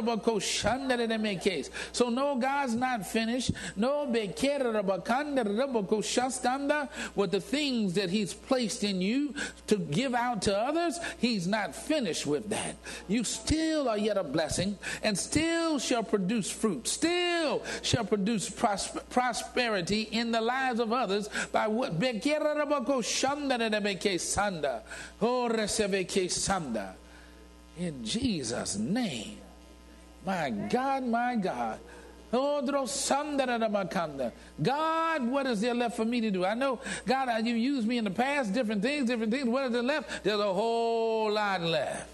no, God's not finished. No, with the things that he's placed in you to give out to others, he's not finished with that. You still are yet a blessing and still shall produce fruit. Still will shall produce pros- prosperity in the lives of others by what in Jesus' name. My God, my God. God, what is there left for me to do? I know, God, you used me in the past, different things, different things. What is there left? There's a whole lot left.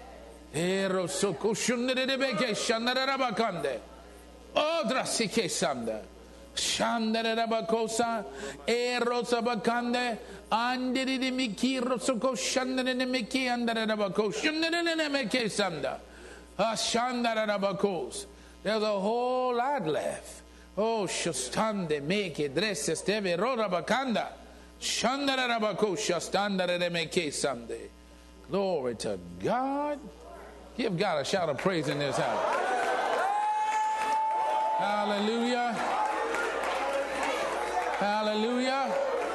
There's a whole lot left. Oh, shastande meke dresse steve rora bakanda. Shandara rabako shastandara meke someday. Glory to God. Give God a shout of praise in this house. Hallelujah. Hallelujah.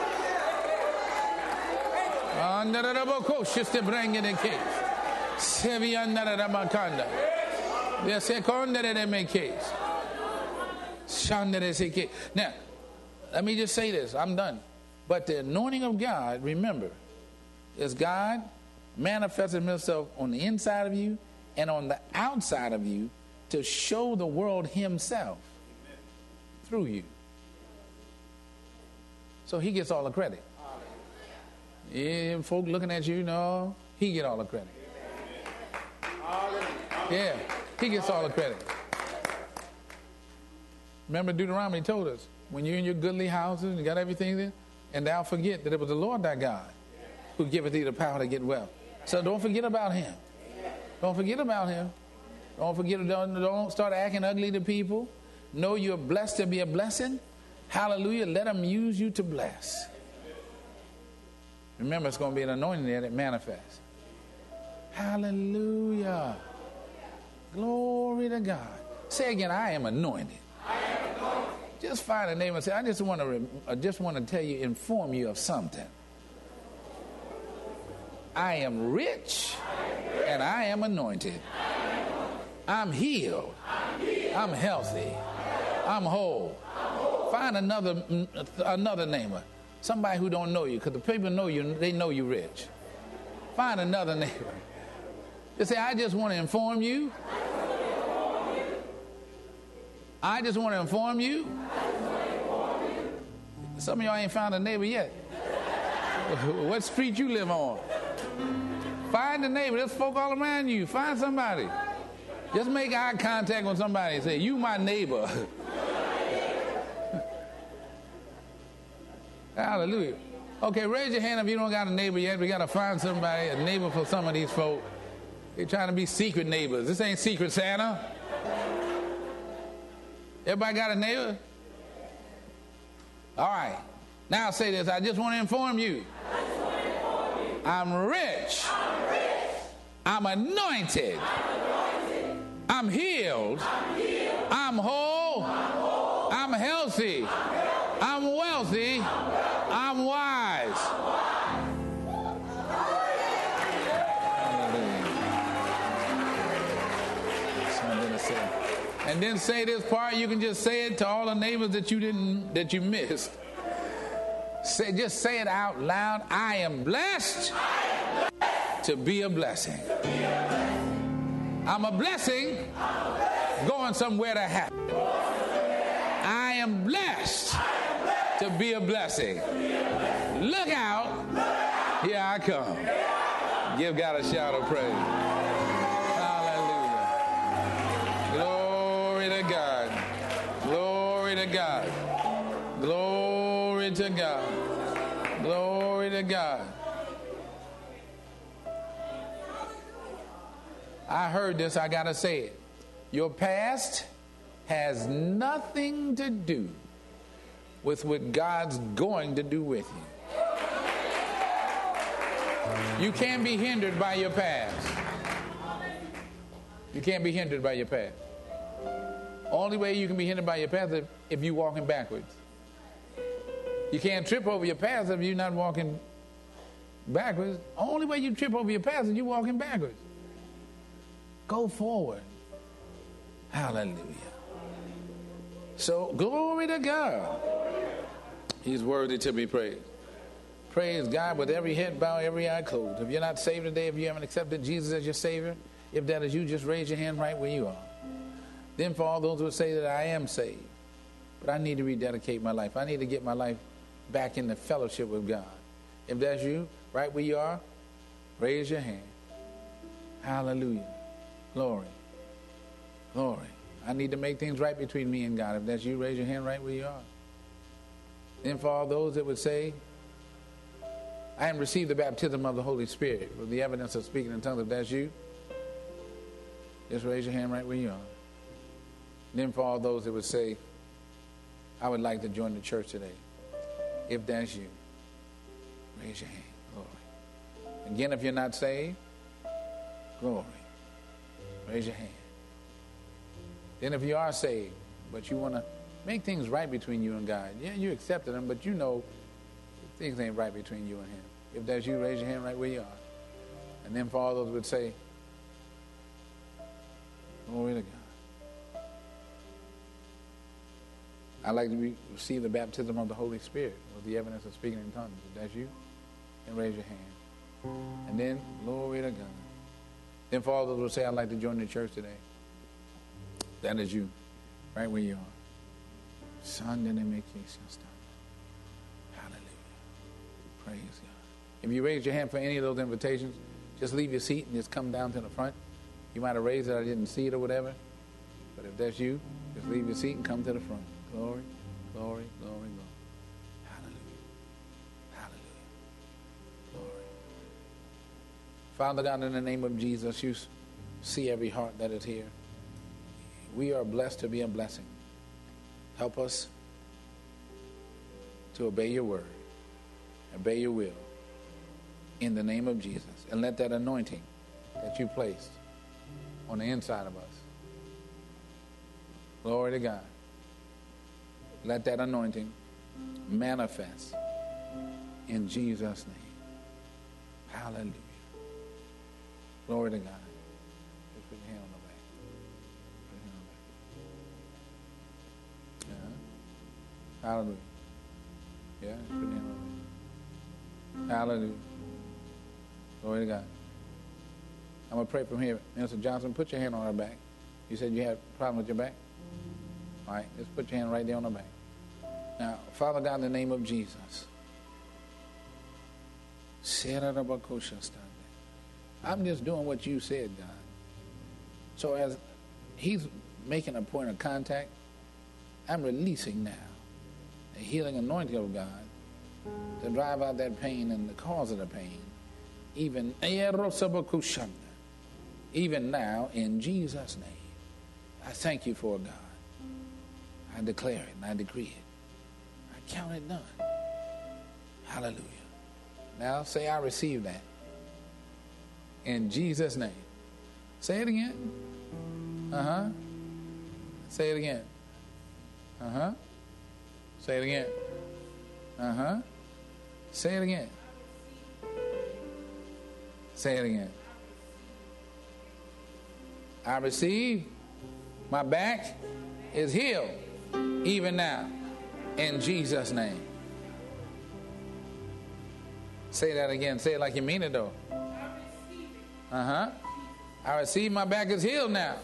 Andara rabako shiste bring in the case. Sevi andara rabakanda. Now, let me just say this. I'm done. But the anointing of God, remember, is God manifesting himself on the inside of you and on the outside of you to show the world himself through you. So he gets all the credit. Yeah, folk looking at you, no, he get all the credit. Yeah. He gets all the credit. Remember Deuteronomy told us, when you're in your goodly houses and you got everything there, and thou forget that it was the Lord thy God who giveth thee the power to get wealth. So don't forget about him. Don't forget about him. Don't forget, don't, don't start acting ugly to people. Know you're blessed to be a blessing. Hallelujah. Let him use you to bless. Remember, it's going to be an anointing there that manifests. Hallelujah. Glory to God. Say again, I am anointed. I am anointed. Just find a name and say, I just want to I just want to tell you, inform you of something. I am rich, I am rich. And I am anointed. I am anointed. I'm healed. I'm, healed. I'm healthy. I'm whole. I'm whole. Find another another neighbor. Somebody who don't know you, because the people know you, they know you rich. Find another neighbor. Just say, I just want to inform you. I just want to inform you. Some of y'all ain't found a neighbor yet. What street you live on? Find a neighbor. There's folk all around you. Find somebody. Just make eye contact with somebody and say, you my neighbor. Hallelujah. Okay, raise your hand if you don't got a neighbor yet. We got to find somebody, a neighbor for some of these folk. They're trying to be secret neighbors. This ain't Secret Santa. Everybody got a neighbor? All right. Now say this. I just want to inform you. I'm rich. I'm, rich. I'm, anointed. I'm anointed. I'm healed. I'm, healed. I'm, whole. I'm whole. I'm healthy. I'm, healthy. I'm wealthy. I'm, wealthy. I'm wise. I'm wise. And then say this part. You can just say it to all the neighbors that you didn't, that you missed. Say, just say it out loud. I am blessed, I am blessed to be a blessing. I'm a blessing, I'm a blessing going somewhere to happen. I am blessed, I am blessed to be a blessing. Look out, Look out. Here I come. Here I come. Give God a shout of praise. Hallelujah. Glory to God. Glory to God. Glory to God. Glory to God. I heard this, I gotta say it. Your past has nothing to do with what God's going to do with you. You can't be hindered by your past. You can't be hindered by your past. Only way you can be hindered by your past is if you're walking backwards. You can't trip over your past if you're not walking backwards. Only way you trip over your past is you walking backwards. Go forward. Hallelujah. So, glory to God. He's worthy to be praised. Praise God with every head bowed, every eye closed. If you're not saved today, if you haven't accepted Jesus as your Savior, if that is you, just raise your hand right where you are. Then for all those who say that I am saved, but I need to rededicate my life. I need to get my life back in the fellowship with God. If that's you, right where you are, raise your hand. Hallelujah. Glory. Glory. I need to make things right between me and God. If that's you, raise your hand right where you are. Then for all those that would say, I am received the baptism of the Holy Spirit with the evidence of speaking in tongues. If that's you, just raise your hand right where you are. Then for all those that would say, I would like to join the church today. If that's you, raise your hand. Glory. Again, if you're not saved, glory. Raise your hand. Then if you are saved, but you want to make things right between you and God. Yeah, you accepted him, but you know things ain't right between you and him. If that's you, raise your hand right where you are. And then for all those would say, glory to God. I'd like to be, receive the baptism of the Holy Spirit with the evidence of speaking in tongues. If that's you, then raise your hand. And then, glory to God. Then for all those who say, I'd like to join the church today. That is you, right where you are. Hallelujah. Praise God. If you raise your hand for any of those invitations, just leave your seat and just come down to the front. You might have raised it, I didn't see it or whatever. But if that's you, just leave your seat and come to the front. Glory, glory, glory, glory. Hallelujah. Hallelujah. Glory. Father God, in the name of Jesus, you see every heart that is here. We are blessed to be a blessing. Help us to obey your word, obey your will, in the name of Jesus. And let that anointing that you placed on the inside of us, glory to God, let that anointing manifest in Jesus' name. Hallelujah. Glory to God. Just put your hand on the back. Put your hand on the back. Yeah. Hallelujah. Yeah, just put your hand on the back. Hallelujah. Glory to God. I'm going to pray from here. Mister Johnson, put your hand on her back. You said you had a problem with your back? All right, just put your hand right there on her back. Now, Father God, in the name of Jesus, I'm just doing what you said, God. So as he's making a point of contact, I'm releasing now the healing anointing of God to drive out that pain and the cause of the pain. Even, even now, in Jesus' name, I thank you for it, God. I declare it and I decree it. I count it done. Hallelujah. Now say, I receive that. In Jesus' name. Say it again. Uh-huh. Say it again. Uh-huh. Say it again. Uh-huh. Say it again. Say it again. I receive. My back is healed even now in Jesus' name. Say that again. Say it like you mean it though. Uh-huh. I receive my back is healed now.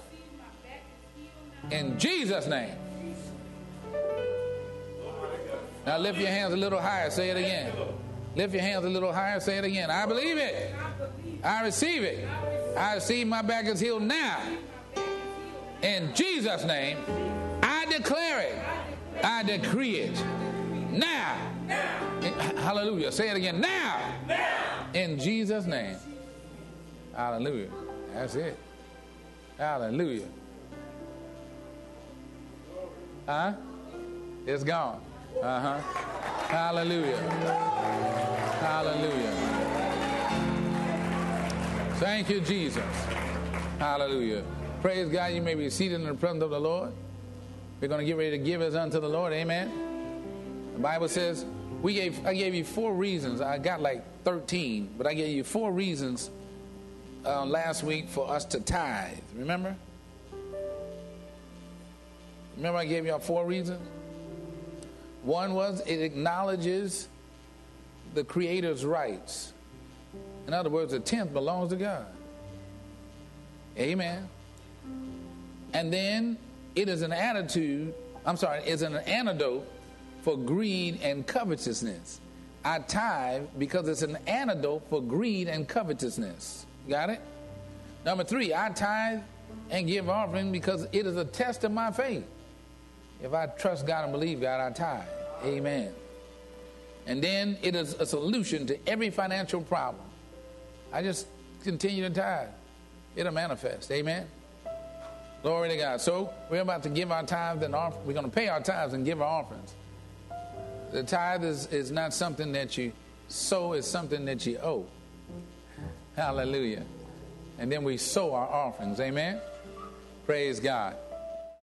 In Jesus' name. Now lift your hands a little higher. Say it again. Lift your hands a little higher. Say it again. I believe it. I receive it. I receive my back is healed now. In Jesus' name. I declare it. I decree it. Now. Hallelujah. Say it again. Now. In Jesus' name. Hallelujah. That's it. Hallelujah. Huh? It's gone. Uh-huh. Hallelujah. Hallelujah. Thank you, Jesus. Hallelujah. Praise God. You may be seated in the presence of the Lord. We're going to get ready to give us unto the Lord. Amen. The Bible says, we gave I gave you four reasons. I got like thirteen, but I gave you four reasons uh, last week for us to tithe. Remember? Remember I gave y'all four reasons? One was it acknowledges the Creator's rights. In other words, the tenth belongs to God. Amen. And then it is an attitude, I'm sorry, it's an antidote for greed and covetousness. I tithe because it's an antidote for greed and covetousness. Got it? Number three, I tithe and give offering because it is a test of my faith. If I trust God and believe God, I tithe. Amen. And then it is a solution to every financial problem. I just continue to tithe. It'll manifest. Amen. Glory to God. So we're about to give our tithes and offerings. We're going to pay our tithes and give our offerings. The tithe is, is not something that you sow, it's something that you owe. Hallelujah. And then we sow our offerings. Amen. Praise God.